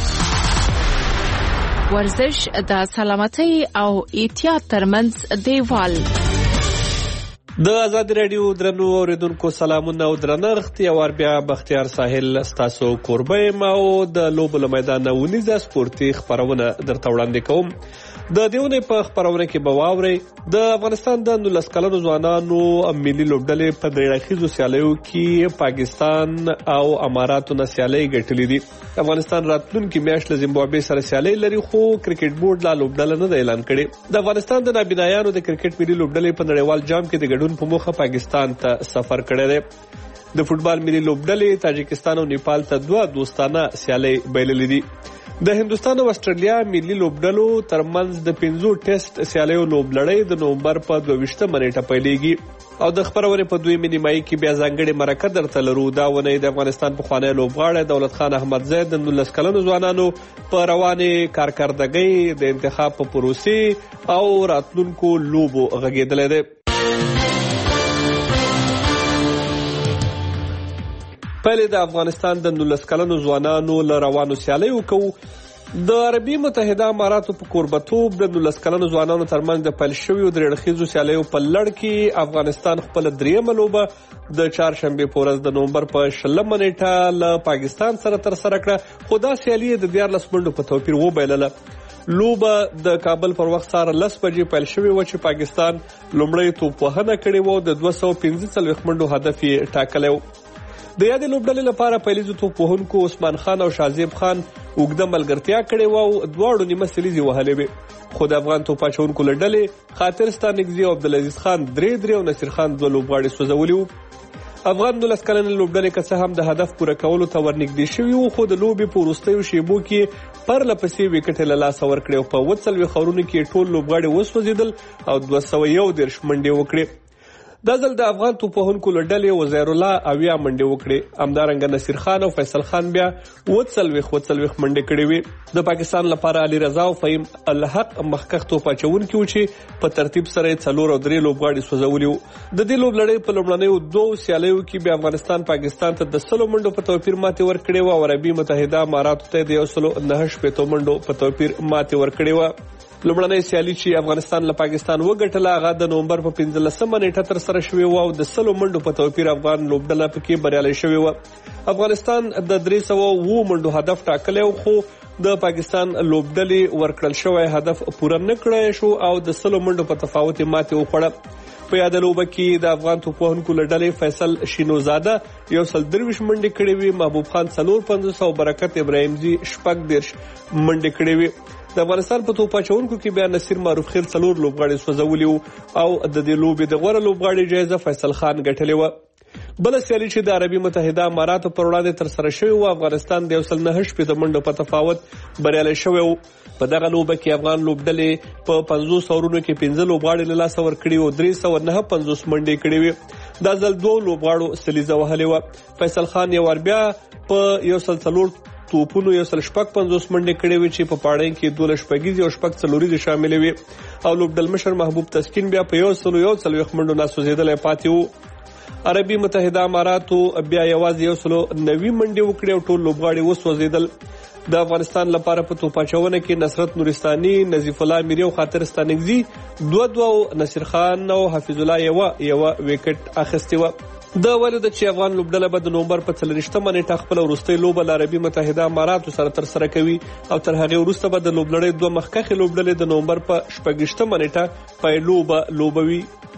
ورزش د سلامتۍ او احتیاط ترمنځ دیوال. د آزاد رادیو درنو اوریدونکو سلامونه او درنښت. یو ور بیا بختیار ساحل ستاسو کوربه ما او د لوبو له میدانه ونیزه سپورتي خبرونه درته وړاندې کوم. د دیونه په خبرونه کې به واورئ د افغانستان د 19 کلنو ځوانانو ملي لوبډلې په درېړخیزو سیالیو کې پاکستان او اماراتو نه سیالۍ ګټلې دي. افغانستان راتلونکي میاشت له زیمبابوې سره سیالۍ لري خو کرکټ بورډ لا لوبډله نه اعلان کړي. د افغانستان د نابینایانو د کرکټ ملي لوبډلې په نړیوال جام کې د ګډون په موخه پاکستان ته سفر کړی دی. د فوټبال ملي لوبډلې تاجکستان او نیپال ته 2 دوستانه سیالۍ بایللې دي. د هندستان او استرالیا ملي لوبډلو ترمنځ د 5 ټیسټ سیالیو لوبلړۍ د نومبر په 22 نیټه پیلېږي او د خبرونه په 2 نیمایي کې بیا ځانګړي مرکه درته لرو. دا ونې د افغانستان پخوانی لوبغاړی دولت خان احمدزی د 19 کلنو ځوانانو په روانې کارکردګۍ د انتخاب په پروسې او راتلونکو لوبو غږېدلی دی. پهلې د افغانستان د 19 کلنو ځوانانو له روانو سیالیو کوو. د عربي متحده اماراتو په کوربتوب د 19 کلنو ځوانانو ترمنځ د پیل شویو درېړخیزو سیالیو په لړ کې افغانستان خپله 3مه لوبه د چهارشنبې په ورځ د نومبر په 20 نیټه له پاکستان سره ترسره کړه خو دا سیالي د 14 منډو په توپیر وبایلله. لوبه د کابل پر وخت سره 10 بجې پیل شوې و چې پاکستان لومړی توپوهنه کړې و. د 245 منډو هدف یې ټاکلی و. د یادې لوبډلې لپاره پیلیزو توپوهونکو عثمان خان او شازیب خان اوږده ملګرتیا کړې وه او دواړو نیمه سلیزې وهلې وې. خو د افغان توپ اچوونکو له ډلې خاطر ستانکزي او عبدالعزیز خان 3 او نصیر خان 2 لوبغاړي سوځولي وو. افغان 19 کلنې لوبډلې که څه هم د هدف پوره کولو ته ورنږدې شوي وو خو د لوبې په وروستیو شیبو کې پرله پسې ویکټې له لاسه ورکړې او په 40 خورونو کې ټول لوبغاړي وسوځېدل او 211 منډې وکړې. دا ځل د افغان توپوهونکو له ډلې وزیر الله 80 منډې وکړې. همدارنګه نصیر خان او فیصل خان بیا 40 منډې کړې وې. د پاکستان لپاره علي رضا او فهیم الحق مخکښ توپ اچوونکي وو چې په ترتیب سره 4 او 3 لوبغاړي سوځولي وو. د دې لوبلړۍ په لومړنیو 2 سیالیو کې بیا افغانستان پاکستان ته د 100 منډو په توپیر ماتې ورکړې وه او عربي متحده اماراتو ته د 109 منډو په توپیر ماتې ورکړې وه. لومړنۍ سیالي چې افغانستان له پاکستان وګټله هغه د نومبر په 15 نیټه ترسره شوې وه او د 100 منډو په توپیر افغان لوبډله پکې بریالی شوې وه. افغانستان د 307 منډو هدف ټاکلی و خو د پاکستان لوبډلې ورکړل شوی هدف پوره نه کړی شو او د 100 منډو په تفاوت یې ماتې وخوړه. په یاده لوبه کې د افغان توپوهونکو له ډلې فیصل شینوزاده 123 منډې کړې وې، محبوب خان 54 او برکت ابراهیمزي 14 منډې کړې وې. د افغانستان په توپ اچوونکو کې بیا نصیر معروف خیل 4 لوبغاړي سوځولي وو او د دې لوبې د غوره لوبغاړي جایزه فیصل خان ګټلې وه. بله سیالي چې د عربي متحده اماراتو پر وړاندې ترسره شوې وه افغانستان د 109 منډو په تفاوت بریالی شوی و. په دغه لوبه کې افغان لوبډلې په 50 اورونو کې 15 لوبغاړي له لاسه ورکړي او 359 منډې کړې وې. دا ځل 2 لوبغاړو سلیزه وهلې وه. فیصل خان یو ور بیا په 104 توپونو 155 منډې کړې وې چې په پاړۍ کې 12 شپږیزې او 4 څلوریزې شاملې وې او لوبډلمشر محبوب تسکین بیا په 141 منډو ناسوځېدلی پاتې و. عربي متحده اماراتو بیا یوازې 190 منډې وکړې او ټول لوبغاړي وسوځېدل. د افغانستان لپاره په توپ اچونه کې نصرت نورستاني، نظیف الله میری او خاطر ستانکزي 2 او نصیر خان او حفیظ الله یو وکټ اخیستې وه. دا ولې ده چې افغان لوبډله به د نومبر په 40 نیټه خپله وروستۍ لوبه له عربي متحده اماراتو سره ترسره کوي او تر هغې وروسته به د لوبلړۍ 2 مخکښې لوبډلې د نومبر په 26 نیټه پیلوبه لوبوي.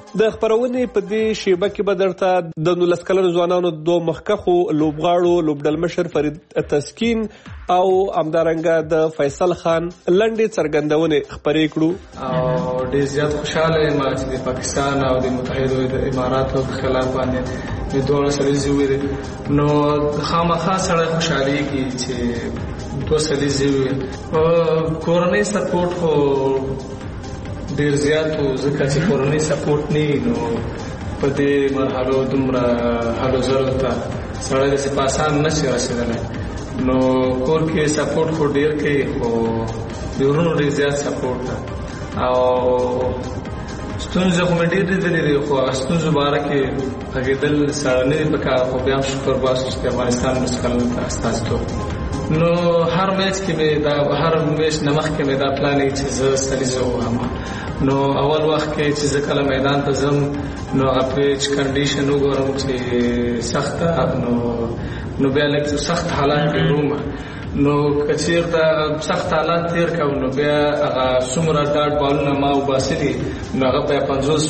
د خبرونې په دې شیبه کې به درته د 19 کلنو ځوانانو دوه مخکښو لوبغاړو لوبډلمشر فرید تسکین او همدارنګه د فیصل خان لنډې څرګندونې خپرې کړو. او ډېر زیات خوشاله یم چې د پاکستان او د متحده اماراتو په خلاف باندې د دوه سلیزې وې نو خامخا سره خوشاليږي چې دوه سلیزې وې. کورنۍ سپورټ خو ډیر زیات او ځکه چې کورنۍ سپورټ نه نو په دې مرحلو دومره هلو ځلو ته سړی داسې په اسان نشي رسېدلی. نو کور کې سپورټ خو ډیر کوي خو د ورونو ډېر زیات سپورټ ده او ستونزې خو مې ډېر لیدلې دي خو هغه ستونزو باره کې غږېدل سړی نه دي پکار خو بیا هم شکر باسو چې د افغانستان مسکلن ته استازیتوب. نو هر میچ کې مې دا هر میچ نه مخکې مې دا پلان چې زه سلیزه وهم. نو اول وخت کې چې زه کله میدان ته ځم نو هغه پیچ کنډیشن وګورم چې سخته نو بیا لږ سخت حالات کې وروم. نو کچیر دا سخت حالات تیر کوم نو بیا هغه څومره ډاټ بالونه ما وباسلي نو هغه بیا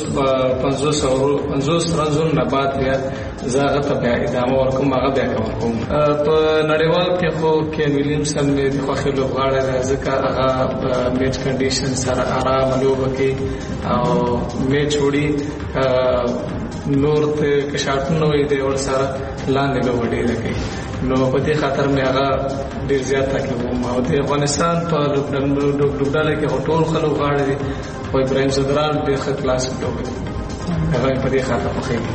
50 رنزونو نه بعد بیا زه هغه ته بیا ادامه ورکوم هغه بیا کوم. په نړیوال کې خو کین ویلیمسن مې د خوښې لوبغاړی دی ځکه هغه میچ کنډیشن سره ارامه لوبه کوي او میچ وړي نور ته کشارتونه وي دی ورسره لاندې لوبه ډېره کوي. نو په دې خاطر مې هغه ډېر زیات تعقیب وم او د افغانستان په لوبډله کې ټول ښه لوبغاړي دي خو ابراهیم صدران ډېر ښه کلاس لوبغاړی هغه په دې خاطر خوښېږي.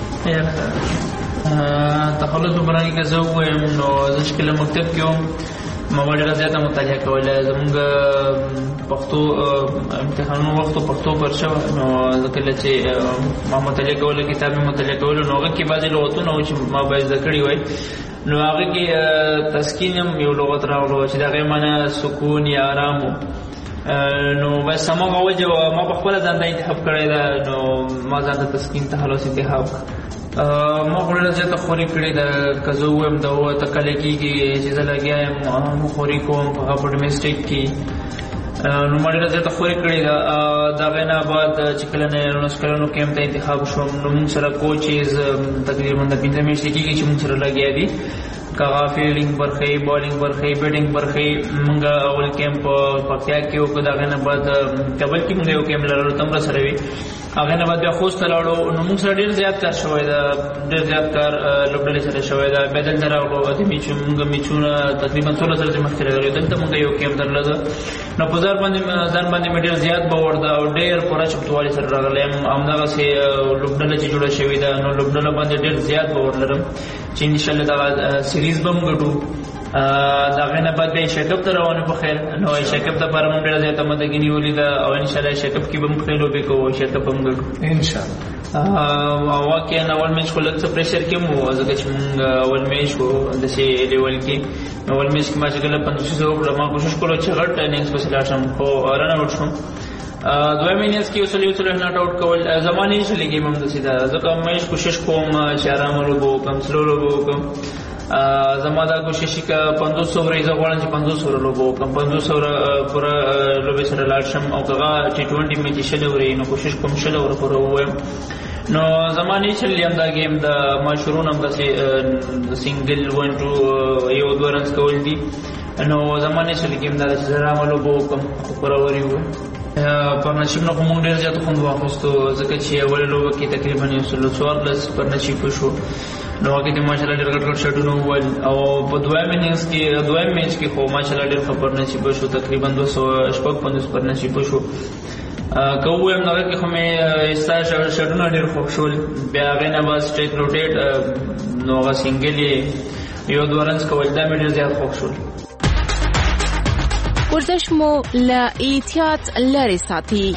تخلص په برخه کې زه ووایم نو زه چې کله مکتب کې وم ما ډېره زیاته مطالعه کوله. زموږ پښتو امتحانونو وختو پښتو پر شوه نو زه کله چې ما مطالعه کوله کتاب مې مطالعه کوله نو هغه کې بعضې لغتونه و چې ما باید زده کړي وای نو هغه کې تسکین هم یو لغت راغلو چې د هغې معنی سکون یا آرام و. نو بس هماغه وجه ما په خپله ځان ته انتخاب کړی ده نو ما ځان ته تسکین تخلص انتخاب ما خو ډېره زیاته خوري کړې ده. که زه ووایم د ته کله کېږي چې زه لګیا یم خوري کوم په هغه په ډومېسټک کې نو ما ډېره زیاته خوري کړې ده. د هغې نه بعد چې کله 19 کلنو کیمپ ته انتخاب شوم نو موږ سره کوچز تقریبا د 15 میاشتې کېږي چې موږ سره لګیا دي که هغه فیلډینګ برخې بالینګ برخې بیټینګ برخې. موږ اول کیمپ په پکتیا کې وکړو د هغې نه بعد کابل کې موږ یو کیمپ لرلو ته هم راسره وي. هغې نه بعد بیا خوست ته لاړو نو موږ سره ډېر زیات کار شوی ده ډېر زیات کار لوبډلې سره شوی ده. بیا دلته راغلو د موږ میچونه تقریبا 16 ورځې مخکې راغلو دلته موږ یو کیمپ درلوده نو په ځان باندې مې ډېر زیات باور ده او ډېر پوره چمتووالي سره راغلی یم. همدغسې لوبډله چې جوړه شوې ده نو لوبډله باندې ډېر زیات باور لرم چې انشاءالله دغه سیریز به موږ ګټو. د هغې نه بعد بیا ایشیاکپ ته روان یو په خیر نو ایشیاکپ دپاره موږ ډېره زیاته مدګي نیولې ده او انشاءالله ایشیاکپ کې به موږ ښې لوبې کوو ایشیاکپ به موږ ګټو انشاءالله. او واقعا اول میچ خو لږ څه پریشر کې مو ځکه چې موږ اول میچ خو داسې لیول کې اول میچ کې ما چې کله 500 وکړه ما کوشش کولو چې غټ انینګز پسې لاړ شم خو رن آوټ شوم. دویم انینګز کې یو څلوېښت ناټ آوټ کول زما نه ایسلې ګیم هم داسې ده ځکه میچ کوشش کوم چې ارامه لوبه وکړم سلو لوبه وکړم. زما دا کوشش که 500 ورې زه غواړم چې 500 لوبه وکړم 500 پوره لوبې سره لاړ شم او که هغه T20 مې چې 100 ورې نو کوشش کوم 100 ور پوره ووایم. نو زما نه چللی هم دا گیم د ما شروع هم داسې سنګل 1 2 یو دوه رنز کول دي نو زما نه چللی گیم دا چې زه رامه لوبه وکړم خو پوره ورې ووایم. پر نصیب نه خو موږ ډېر زیات خوند واخیستو ځکه چې اوله لوبه کې تقریبا 114 پر نصیب وشو نو هغې کې ماشاءالله ډېر ګټ ګټ شاټونه وویل او په دویم انینګز کې دویم میچ کې خو ماشاءالله ډېر ښه پر نصیب وشو تقریبا 250 پر نصیب وشو. که ووایم نو هغې کې خو مې ستا شاټونه ډېر خوښ شول بیا هغې نه بعد سټریک روټیټ نو هغه سینګل یې یو دوه رنز کول دا مې ډېر زیات خوښ شول. ورزش مو له احتیاط لرې ساتي.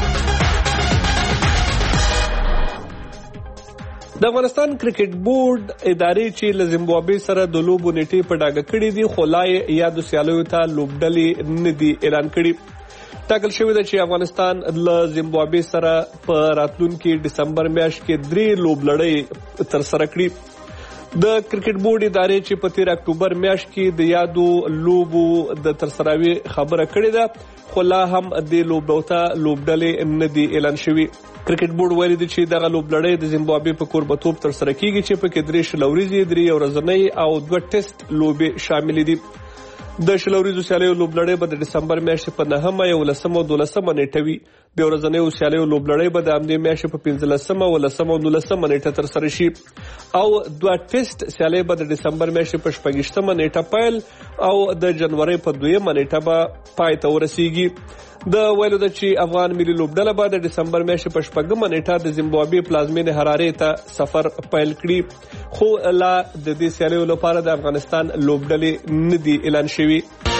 د افغانستان کرکټ بورډ ادارې چې له زیمبابوې سره د لوبو نیټې په ډاګه کړې دي خو لا یې یادو سیالیو ته لوبډلې نه دي اعلان کړي. ټاکل شوې ده چې افغانستان له زیمبابوې سره په راتلونکي ډسمبر میاشت کې 3 لوبلړۍ ترسره کړي. د کرکټ بورډ ادارې چې په 13 اکتوبر میاشت کې د یادو لوبو د ترسروي خبره کړې ده خو لا هم د لوبډلې نه دي اعلان شوي. کرکټ بورډ ویلي دی چې دغه لوبډلې د زیمبابوې په کوربتوب ترسره کیږي چې پکې 3 شلوريزې 3 ورځنۍ او 2 ټیسټ لوبې شامل دي. د شلوريزو سیالیو لوبډلې به د دسمبر میاشتې په 9 او 11 او 12 نیټه وي. د ورځنیو سیالیو لوبډلې به د همدې میاشتې په 15 او 19 نیټه ترسره شي او 2 ټیسټ سیالۍ به د دسمبر میاشتې په 26 نیټه پیل او د جنوري په 2 نیټه به پای ته ورسیږي. د ویلو ده چې افغان ملي لوبډله به د دسمبر میاشتې په 6 نیټه د زیمبابوې پلازمینې حرارې ته سفر پیل کړي خو لا د دې سیالیو لپاره د افغانستان لوبډلې نه دي اعلان شوي.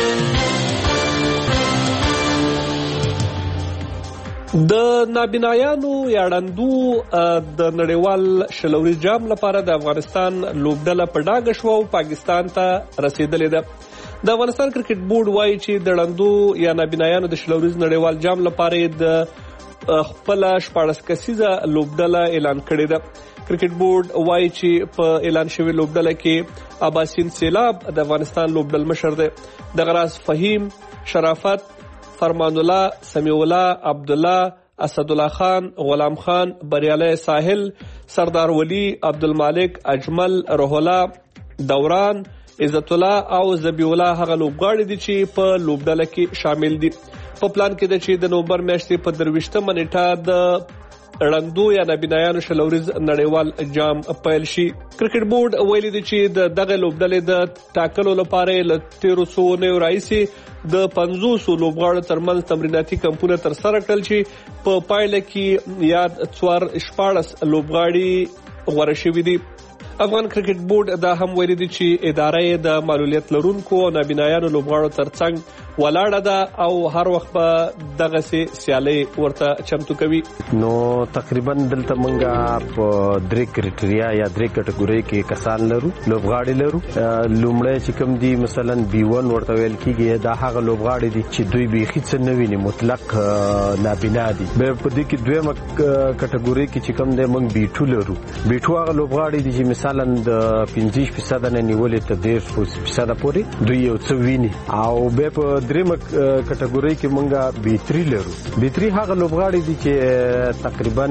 د نابینایانو یا ړندو د نړیوال شلوريز جام لپاره د افغانستان لوبډله په ډاګه شوه او پاکستان ته رسیدلې ده. د افغانستان کرکټ بورډ وایي چې د ړندو یا نابینایانو د شلوريز نړیوال جام لپاره د خپل 14 کسیزه لوبډله اعلان کړې ده. کرکټ بورډ وایي چې په اعلان شوی لوبډله کې عباسین سیلاب د افغانستان لوبډل مشر دی. د غراس فهیم، شرافت، فرمان الله، سمیع الله، عبد الله، اسد الله خان، غلام خان، بریالی ساحل، سردار ولی، عبدالمالک، اجمل، روح الله، دوران، عزت الله او زبیح الله هغه لوبغاړي دي چې په لوبډله کې شامل دي. په پلان کې ده چې د نومبر میاشتې په 23 نیټه د ړندو یا نابینایانو شلوريز نړیوال جام پیل شي. کرکټ بورډ ویلي دی چې دغه لوبډلې د ټاکلو لپاره له 1309 راهیسې د 500 لوبغاړو ترمنځ تمریناتي کمپونه ترسره کړل چې په پایله کې یاد 14 لوبغاړي غوره شوي دي. افغان کرکټ بورډ دا هم ویلي دی چې اداره د معلولیت لرونکو او نابینایانو لوبغاړو ترڅنګ ولاړه ده او هر وخت به دغه سیالۍ ورته چمتو کوي. نو تقریبا دلته مونږه په 3 کرایټریا یا 3 کټګوري کې کسان لرو، لوبغاړي لرو. لومړی چې کوم دي مثلا B1 ورته ویل کیږي، دا هغه لوبغاړي دي چې دوی بیخي څه نه ویني، مطلق نابینا دي. به په دې کې دویمه کټګوري کې چې کوم دی مونږ B2 لرو. B2 هغه لوبغاړي دي چې مثلا د 50% نه نیولې ته 10% پورې دوی یو څه ویني. او به په درېمه کټګوري کې مونږه B3 لرو. B3 هغه لوبغاړي دي چې تقریبا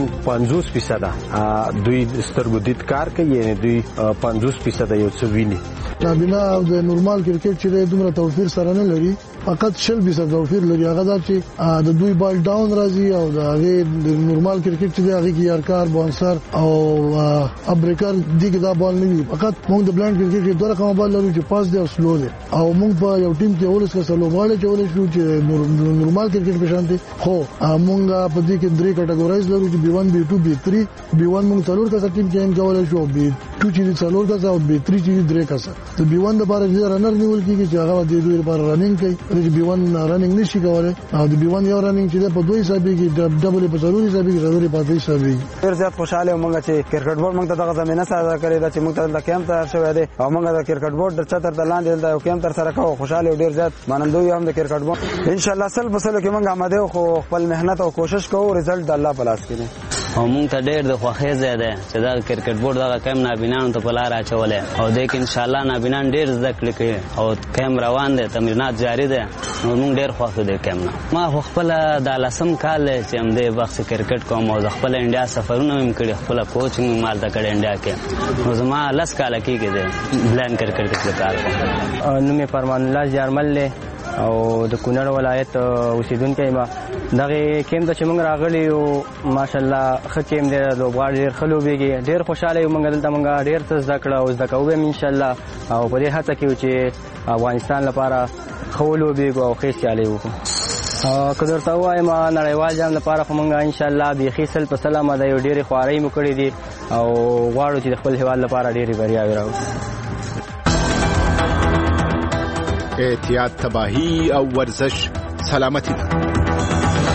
50% دوی سترګو دید کار کوي، یعنی دوی 50% یو څه ویني. نابینا او د نورمال کرکټ چې دومره توفیر سره نه لري، فقط 20% توفیر لري. هغه دا چې د دوی بال ډاون راځي او د هغه د نورمال کرکټ چې هغه کې یارکار، بونسر او ابریکر دي کې دا بال نه وي. فقط موږ د بلایند کرکټ کې دوه رقم بال لرو چې پاس دی او سلو دی. او موږ په یو ټیم کې اولس کې سلوغاړي چولې شو چې نورمال کرکټ په شان دي. خو موږ په دې کې 3 کټګورایز لرو چې B1 B2 B3. B1 موږ څلور کسه ټیم کې ان کولای شو، B2 چې څلور کسه او B3 چې 3 کسه. د B1 لپاره چې رنر نیول کیږي چې هغه د دوی لپاره رننګ کوي. د B1 رننګ نشي کولای او د B1 یو رننګ چې په 2 حساب کې ډبل په ضروري حساب کې ضروري پاتې حساب کې. ډیر زیات خوشاله مونږ چې کرکټ بورډ مونږ ته دغه زمينه ساده کړې ده چې مونږ ته د کیمپ تر شوې ده او مونږ د کرکټ بورډ د چتر د لاندې د کیمپ تر سره کوو. خوشاله ډیر زیات مانندوی هم د کرکټ بورډ ان شاء الله سل بسلو کې مونږ آماده خو خپل مهنت او کوشش کوو، رزلټ د الله په لاس کې دی. او مونږ ته ډېر د خوښۍ ځای دی چې دا کرکټ بورډ دغه کیم نابینانو ته په لار اچولی او دې کې انشاءالله نابینان ډېر زده کړې کوي او کیم روان دی، تمرینات جاري دی. نو مونږ ډېر خوښ یو دې کیم نه. ما خو خپله دا 10م کال دی چې همدې وخت کرکټ کوم او د خپله انډیا سفرونه مې کړي، خپله کوچنګ مې مالته کړی انډیا کې. نو زما 10 کاله کېږي دی بلایند کرکټ کې کار کوم. نوم یې فرمان الله زیارمل دی او د کونړ ولایت اوسیدونکی ما. دغه کیم ته چې موږ راغلي یو ماشاءالله ښه کیم دی، لوبغاړي ډېر ښه لوبېږي. ډېر خوشحاله یو موږ دلته موږ ډېر څه زده کړه او زده کوو هم انشاءالله او په دې هڅه کې یو چې افغانستان لپاره ښه ولوبېږو او ښې سیالۍ وکړو. که درته ووایم نړیوال جام لپاره خو موږ انشاءالله بیخي 100% آماده یو. ډېرې خوارۍ مو کړې دي او غواړو چې د خپل هېواد لپاره ډېرې بریاوې راوړو. احتیاط تباهی او ورزش سلامتی ده.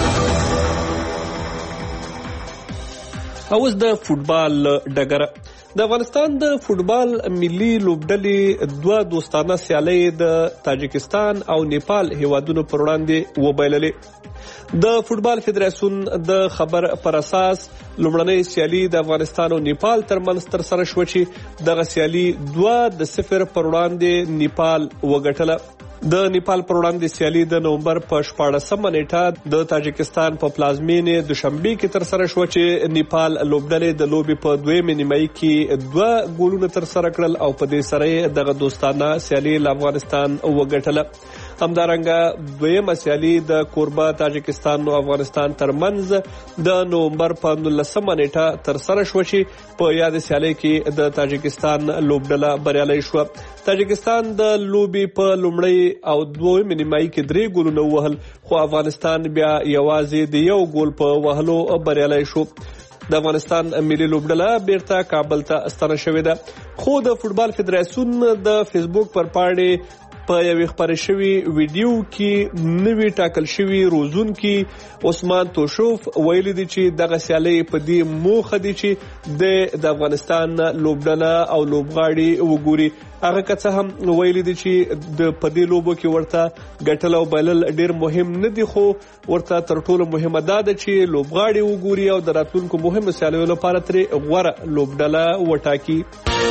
اوس د فوټبال ډګر د افغانستان د فوټبال ملي لوبډلې دوه دوستانه سیالۍ د تاجکستان او نیپال هیوادونو پر وړاندې وبایللې. د فوټبال فدراسیون د خبر پر اساس لومړنۍ سیالي د افغانستان او نیپال ترمنځ ترسره شوه چې دغه سیالي 2-0 پر وړاندې نیپال وګټله. د نیپال پر وړاندې سیالي د نومبر په 14مه نیټه د تاجکستان په پلازمینې دوشنبه کې ترسره شوه چې نیپال لوبډلې د لوبې په دویمه نیمایي کې 2 ګولونه ترسره کړل او په دې سره دغه دوستانه سیالي له افغانستان وګټله. همدارنګه دویمه سیالي د کوربه تاجکستان او افغانستان ترمنځ د نومبر په 19مه نیټه ترسره شوه چې په یاد سیالي کې د تاجکستان لوبډله بریالۍ شوه. تاجکستان د لوبې په لومړۍ او دویمه نیمایي کې 3 ګولونه وهل، خو افغانستان بیا یوازې د 1 ګول په وهلو بریالۍ شو. د افغانستان ملي لوبډله بیرته کابل ته ستنه شوې ده، خو د فوټبال فدراسیون د فیسبوک پر پاڼې په یوې خپرې شوي ویډیو کې نوي ټاکل شوي روزونکي عثمان توشوف ویلي دي چې دغه سیالۍ په دې موخه دي چې د افغانستان لوبډله او لوبغاړي وګوري. هغه که څه هم ویلي دي چې د په دې لوبو کې ورته ګټل او بایلل ډیر مهم نه دي، خو ورته تر ټولو مهمه دا ده چې لوبغاړي وګوري او د راتلونکو مهمو سیالیو لپاره ترې غوره لوبډله وټاکي.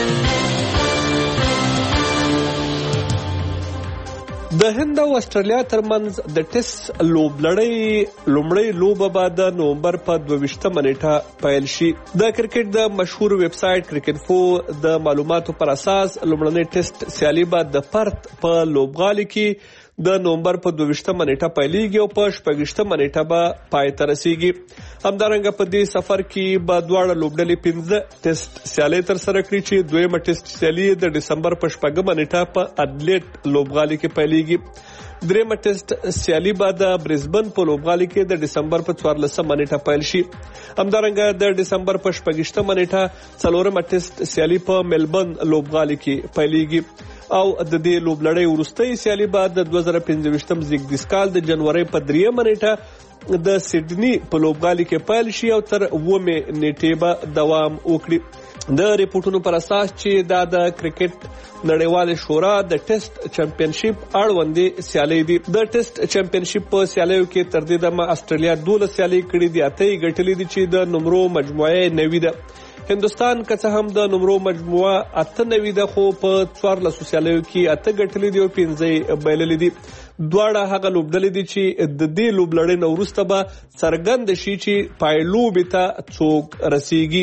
د هند او استرالیا ترمنځ د ټیسټ لوبلړۍ لومړۍ لوبه به د نومبر په 22مه نیټه پیل شي. د کرکټ د مشهور ویب سایټ کرکټفو د معلوماتو پر اساس لومړنۍ ټیسټ سیالي به د پرت په لوبغالي کې د نومبر په 22مه نیټه پیلېږي او په 26مه نیټه به پای ته رسیږي. همدارنګه په دې سفر کې به دواړه لوبډلې 15 ټیسټ سیالۍ ترسره کړي چې دویمه ټیسټ سیالي د ډسمبر په 4مه نیټه په اډلیډ لوبغالي کې پیلېږي. دریمه ټیسټ سیالي به د برزبن په لوبغالي کې د ډسمبر په 14مه نیټه پیل شي. همدارنګه د ډسمبر په 28مه نیټه څلورمه ټیسټ سیالي په ملبن لوبغالي کې پیلېږي او د دې لوبلړۍ وروستۍ سیالي به د 2025م زیږدیز کال د جنوري په 3مه نیټه د سیډني په لوبغالي کې پیل شي او تر 9مه نیټې به دوام وکړي. د ریپورتونو پر اساس چې دا د کرکټ نړیواله شورا د ټیسټ چمپیونشپ اړوندې سیالۍ دي. د ټیسټ چمپیونشپ په سیالیو کې تر دې دمه استرالیا 12 سیالۍ کړې دي، 8 ګټلې دي چې د نمرو مجموعه 90 ده. هندوستان که څه هم د نمرو مجموعه 98 ده، خو په 14 سیالیو کې 8 ګټلې دي او 5 بایللې دي. دواړه هغه لوبډلې دي چې د دې لوبلړۍ نه وروسته به څرګند شي چې پایلوبې ته څوک رسیږي.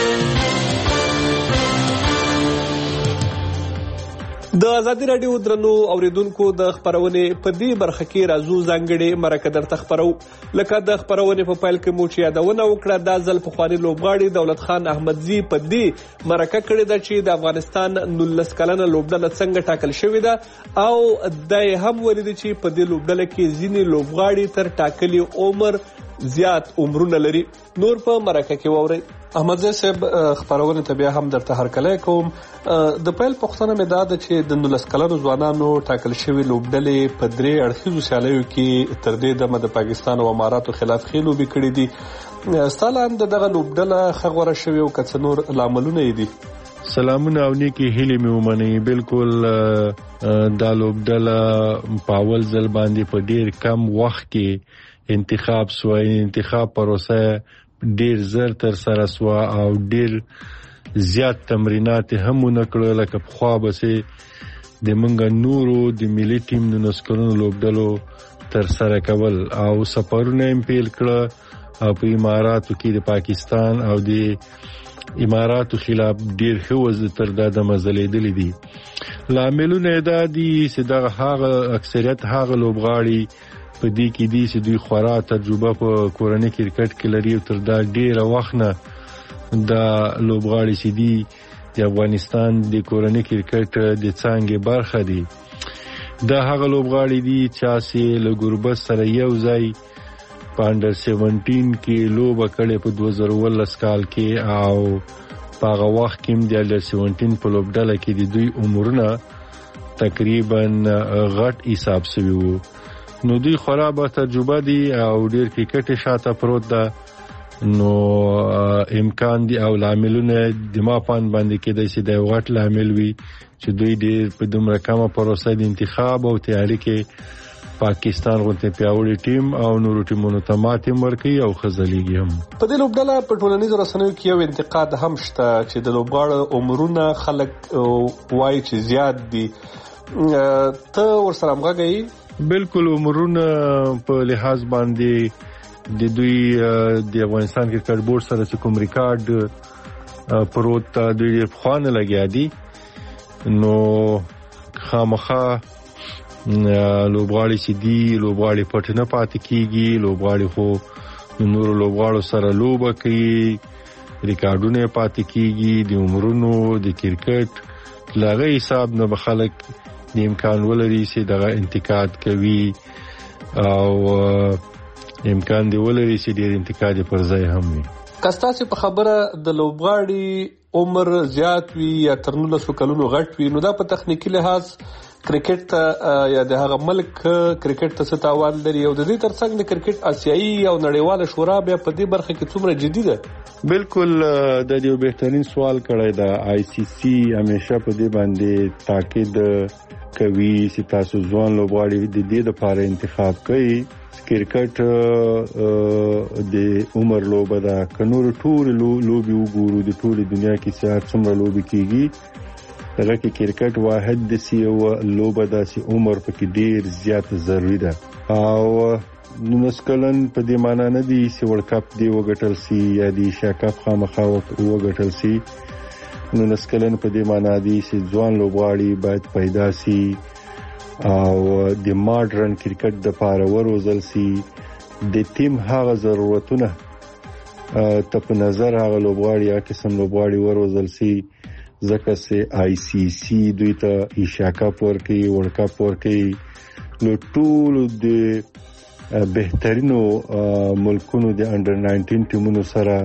د ازادي راډیو درنو اوریدونکو د خبرونې په دې برخه کې راځو ځانګړي مرکه درته خبرو. لکه د خبرونې په پیل کې مو چې یادونه وکړه، دا ځل پخواني لوبغاړي دولت خان احمدزي په دې مرکه کړې ده چې د افغانستان 19 کلنه لوبډله څنګه ټاکل شوې ده او د هم ولیدي چې په دې لوبډله کې ځینې لوبغاړي تر ټاکلي عمر زیات عمرونه لري. نور په مرکه کې واورئ. احمدزي صاحب خبرونه ته بیا هم درته هرکلی کوم. د پیل پوښتنه مې دا ده چې د 19 کلنو ځوانانو ټاکل شوي لوبډلې په 3 اړخیزو سیالیو کې تر دې دمه د پاکستان او اماراتو خلاف ښې لوبې کړې دي. ستا لاندې دغه لوبډله ښه غوره شوې او که څه نور لاملونه یې دي؟ سلامونه او نیکی هیلې مې ومنئ. بالکل دا لوبډله په اول ځل باندې په ډیر کم وخت کې انتخاب سوه. انتخاب پروسه ډیر زر تر سره سوه او ډیر زیات تمرینات هم ونکړه، لکه پخوا بسې د منګه نورو د ملي ټیم 19 کلنو لوبډلو تر سره کول او سفرونه هم پیل کړه او په اماراتو کې د پاکستان او د اماراتو خلاف ډیر ښه تر دا د مزلیدلې دي. لاملونه دا دي چې دغه هغه اکثریت هغه لوبغاړي په دې کې دي چې دوی خورا تجربه په کورنۍ کرکټ کې لري او تر دا ډیره وخت نه دا لوبغاړي چې دي د افغانستان د کورنۍ کرکټ د څانګې برخه دي. دا هغه لوبغاړي دي چې له ګوربت سره یو ځای په انډر 17 کې لوبه کړې په 2019 کال کې او په هغه وخت کې د انډر 17 په لوبډله کې د دوی عمرونه تقریبا غټ حساب شوی وو. نو دوی خورا به تجربه دي او ډیر کرکټ شاته پروت ده. نو امکان دی او لاملونه د ماپان باندې کېدای شي د وغټ لامل وي چې دوی ډېر په دومره کمه پروسه د انتخاب او تیاری کې پاکستان غونډه پیاوړی ټیم او نورو ټیمونو ته ماتې ورکړي او خزلېږي هم. په دې لوبډله په ټولنیزو رسنیو کې یو انتقاد هم شته چې د لوبغاړو عمرونه خلک وایي چې زیات دي. ته ورسره همغږی؟ بالکل عمرونه په لحاظ باندې د دوی د افغانستان کرکټ بورډ سره چې کوم ریکارډ پروت دوی خوانه لګیا دي نو خامخا لوبغاړي چې دي لوبغاړي پټ نه پاتې کیږي لوبغاړي خو نورو لوبغاړو سره لوبه کوي ریکارډونه پاتې کیږي د عمرونو د کرکټ لاغه حساب نه خلک د امکان ولري چې دغه انتقاد کوي او امکان دی ولري چې ډېر انتقاد پر ځای هم وي. کستاسي په خبره د لوبغاړي عمر زیات وي یا تر 19 کلونو غټ وي نو دا په تخنیکی لحاظ کرکټ ته یا د هغه ملک کرکټ ته څه تاوان لري او د دې ترڅنګ د کرکټ آسیایي او نړیواله شورا بیا په دې برخه کې څومره جدي ده؟ بالکل د یو بهترین سوال کړی دا آی سی سی همیشه په دې باندې تاکید کوي چې تاسو ځوان لوبغاړي د دې لپاره انتخاب کړئ. کرکټ د عمر لوبه ده کنور ټول لوبي وګورو د ټول دنیا کې سات څومره لوبي کیږي دغه کې کرکټ واحد د سی او لوبه ده چې عمر پکې ډیر زیات ضروری ده او نسکلن په دې معنی نه دی چې ورلد کپ دی وګټل سی یا دی ایشیا کپ خامخا وګټل سی نو نسکلن په دې معنی دی چې ځوان لوبغاړي باید پیدا سی او د ماډرن کرکټ د لپاره وروزل سي د ټیم هغه ضرورتونه ته په نظر هغه لوبغاړي یا قسم لوبغاړي وروزل سي ځکه چې آی سی سی دوی ته ایشیا کپ ورکي ورلد کپ ورکي نو ټول د بهترینو ملکونو د انډر 19 ټیمونو سره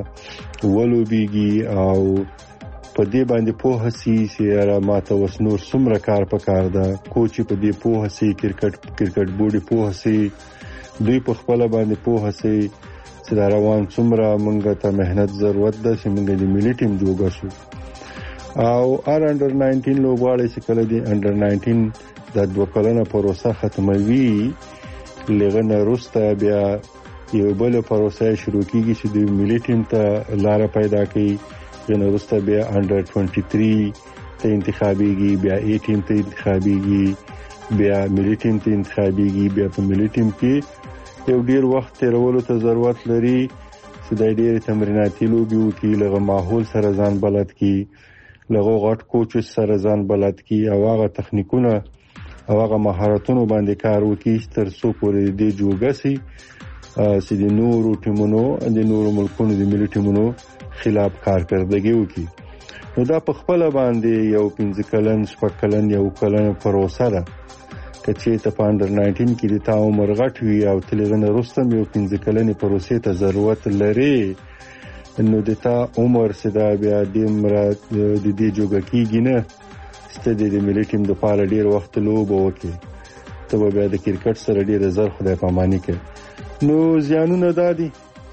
ولوبيږي او په دې باندې په هسي چې را ماته وسنور څومره کار پکار ده کوچ په دې په هسي کرکټ بورډ په هسي دوی په خپل باندې په هسي چې روان څومره مونږ ته مهنت ضرورت ده چې مونږ د ملي ټیم جوړ شو او ار انډر 19 لوبغاړي چې کله دي انډر 19 د 2 کلونو پروسه ختموي لغنه روسته بیا یو بل پروسه شروع کیږي چې د ملي ټیم ته لار پیدا کوي نورسته بیا انډر 23 ته انتخابيږي بیا 18 ته انتخابيږي بیا ملي ټیم ته انتخابيږي بیا په ملي ټیم کې یو ډیر وخت تیرولو ته ضرورت لري چې د ډیر تمریناتي لوبي وکړي لغه ماحول سره ځان بلد کی لغه غټ کوچ سره ځان بلد کی او هغه تخنیکونه او هغه مهارتونو باندې کار وکړي تر څو پورې د جوګسي چې د نورو ټیمونو د نورو ملکونو د ملي ټیمونو خلاف کارکردګي وکړي نو دا په خپل باندې یو 15 کلن شپږ کلن یو کلن پروسه ده چې ته په انډر 19 کې د تا عمر غټ وي او تلغنه رستم یو 15 کلن پروسې ته ضرورت لري نو د تا عمر سدا بیا د مراد د دې جوګه کېږي نه ستدي د ملي ټیم د پاره ډیر وخت لوب وکړي ته بیا د کرکټ سره ډیر زر خدای پاماني کوي نو زیانونه دادي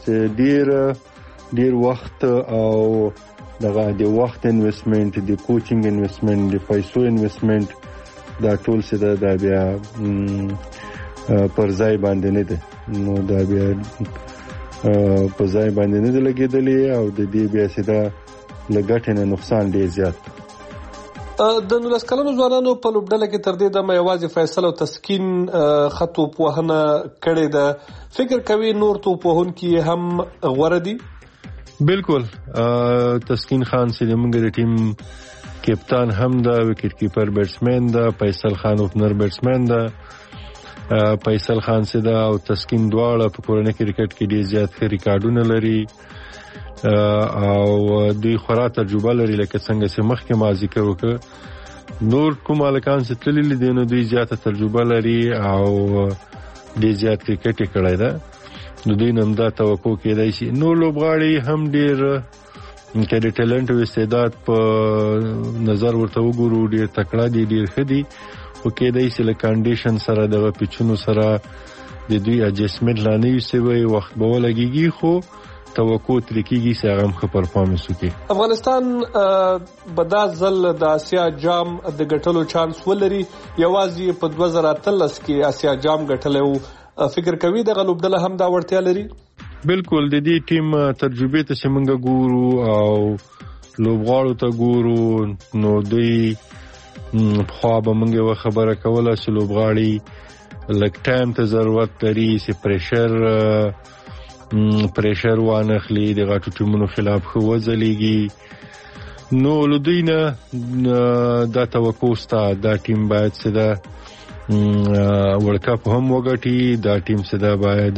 چې ډیر وخت او دغه د وخت انویسټمنت د کوچینګ انویسټمنت د پیسو انویسټمنت دا ټول څه د بیا پر ځای باندې نه ده نو دا بیا په ځای باندې نه لګیدلې او د دې بیا څه دا لګټنه نقصان ډیر زیات د 19 کلونو ځوانانو په لوبډله کې تر دې دمه یوازې فیصل او تسکین خطو په وهنه کړې ده فکر کوي نور تو په هون کې هم غوړه دي بالکل تسکین خان چې موږ د ټیم کپتان هم دا وکټ کیپر بیټسمن دا فیصل خان اوپنر بیټسمن دا فیصل خان چې دا او تسکین دواړه په کورنۍ کرکټ کې ډیر زیات ریکارډونه لري او دوی خورا تجربه لري لکه څنګه چې مخکې ما ذکر وکړ نور کوم الکان چې تللی دي نو دوی زیاته تجربه لري او ډیر زیات کرکټ کړی دا نو دوی نن دا توقع کېدای شي نو لوبغاړي هم ډیر کله ټیلنټ او استعداد په نظر ورته وګورو ډیر تکړه دي ډیر خدي او کېدای شي له کنډیشن سره د پیچونو سره د دوی اډجستمنټ لانی وي وخت به ولګيږي خو توقع تر کیږي چې هغه هم پرفارمنس وکړي. افغانستان بدا ځل د آسیا جام د ګټلو چانس ولري. یوازې په 2013 کې آسیا جام ګټلو. فکر کوي د لوبډله هم دا وړتیا لري؟ بالکل د دې ټیم تجربه ته څنګه ګورو او لوبغاړو ته ګورو نو دوی خو به موږ خبره کوله چې لوبغاړي لک ټایم ته ضرورت لري چې پریشر وانخلي د غټو ټیمونو خلاف خو وځلېږي. نو لدوینه دا توقع ستا دا ټیم باید چې دا ورلد کپ هم وګټي، دا ټیم چې دا باید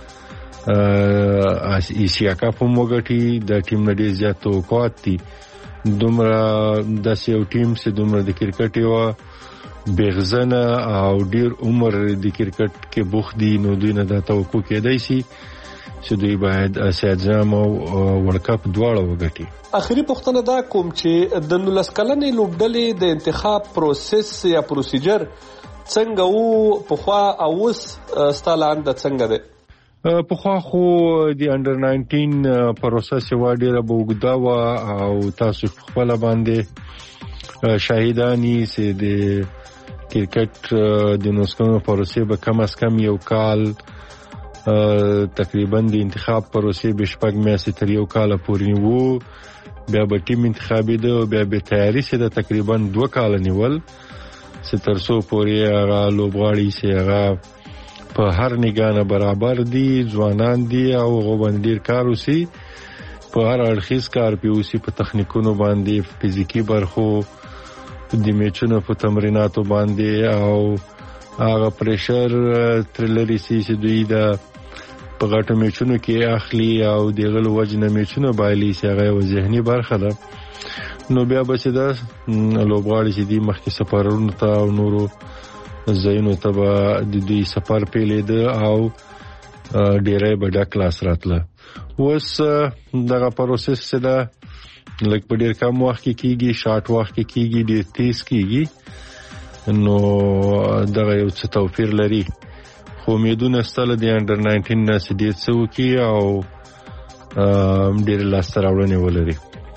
ایشیا کپ هم وګټي. دا ټیم نه ډېر زیات توقعات دي. دومره داسې یو ټیم چې دومره د کرکټ یوه بېغزنه او ډېر عمر د کرکټ کې بوخت دي نو دوی نه دا توقع کېدای شي چې دوی باید آسیا جام او ورلد کپ دواړه وګټي. اخري پوښتنه دا کوم چې د 19 کلنې لوبډلې د انتخاب پروسس یا پروسیجر څنګه وو پخوا او اوس ستالاند څنګه دی؟ پخوا خو د انډر 19 پروسس یې ډېره به اوږده وه او تاسو خپله باندې شاهداني چې د کرکټ د 19 کلنو پروسې به کم از کم یو کال تقریبا د انتخاب پروسې به 6 میاشتې تر یو کال پورې وو. بیا به ټیم انتخابېده او بیا به تیاري چې د تقریبا 2 کاله نیول چې تر څو پورې هغه لوبغاړي چې هغه په هر نګاه برابر دي، ځوانان دي او هغه باندې ډېر کار وشي، په هر اړخیز کار پې وشي، په تخنیکونو باندې، فزیکي برخو، د میچونو په تمریناتو باندې او هغه پریشر تر لري چې دوی د په غټو میچونو کې اخلي او د غلو وجنه میچونو بایلي چې هغه یو ذهني برخه ده. نو بیا به چې دا لوبغاړي چې دي مخکې سفرونو ته او نورو ځایونو ته به د دوی سفر پیلېده او ډېری به ډک لاس راتله. اوس دغه پروسس چې ده لږ په ډېر کم وخت کې کېږي، شارټ وخت کې کېږي، ډېر تیز کېږي. نو دغه یو څه توپیر لري. خو امیدونه سته له د انډر 19 نه چې ډېر څه وکړي او ډېرې لاسته راوړنې ولري.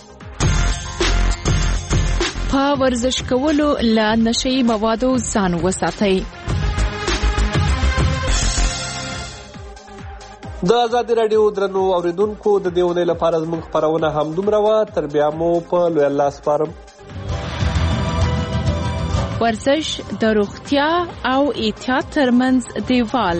په ورزش کولو له نشهیي موادو ځان وساتئ. د ازادي راډیو درنو اوریدونکو د دې ونې لپاره زموږ خپرونه همدومره وه. تر بیا مو په لوی الله سپارم. ورزش د روغتیا او احتیاط ترمنځ دیوال.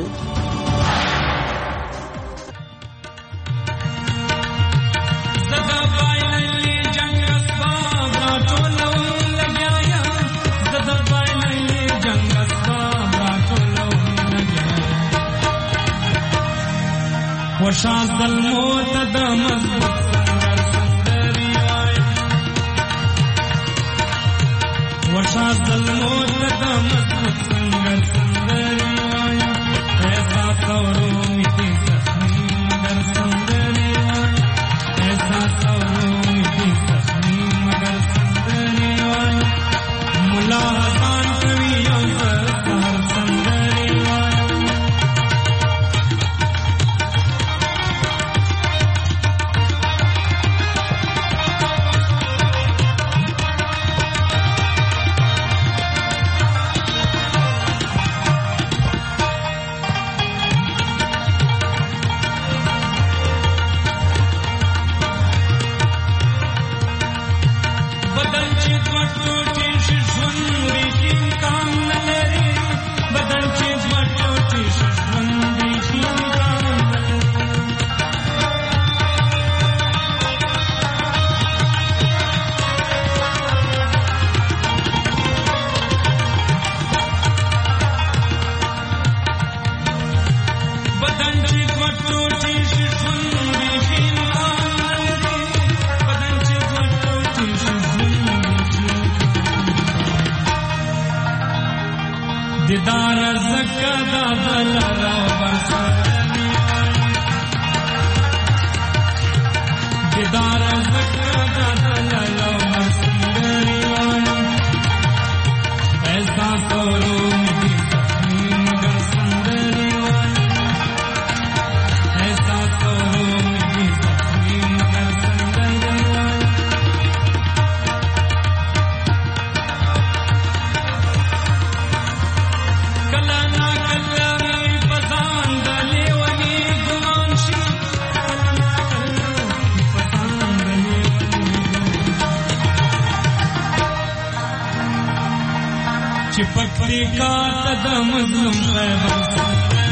ورشاز دل موت د مضبوط سنگر سندری آئی، ورشاز دل موت د مضبوط سنگر سندری آئی، ایسا سورو میتی سخنی مگر سندری آئی، ایسا سورو میتی سخنی مگر سندری آئی، ملا حسان کوي یو سر سندری آئی. دیدار زکا دا دلرا برسانی دیدار زکا دا دلرا برسانی ایسا سورو میتی سخنی مگر سندری ایسا سورو میتی کله نا کله مې پسان د لیونی ګمان شي چې پکې کا د مظلوم غیبت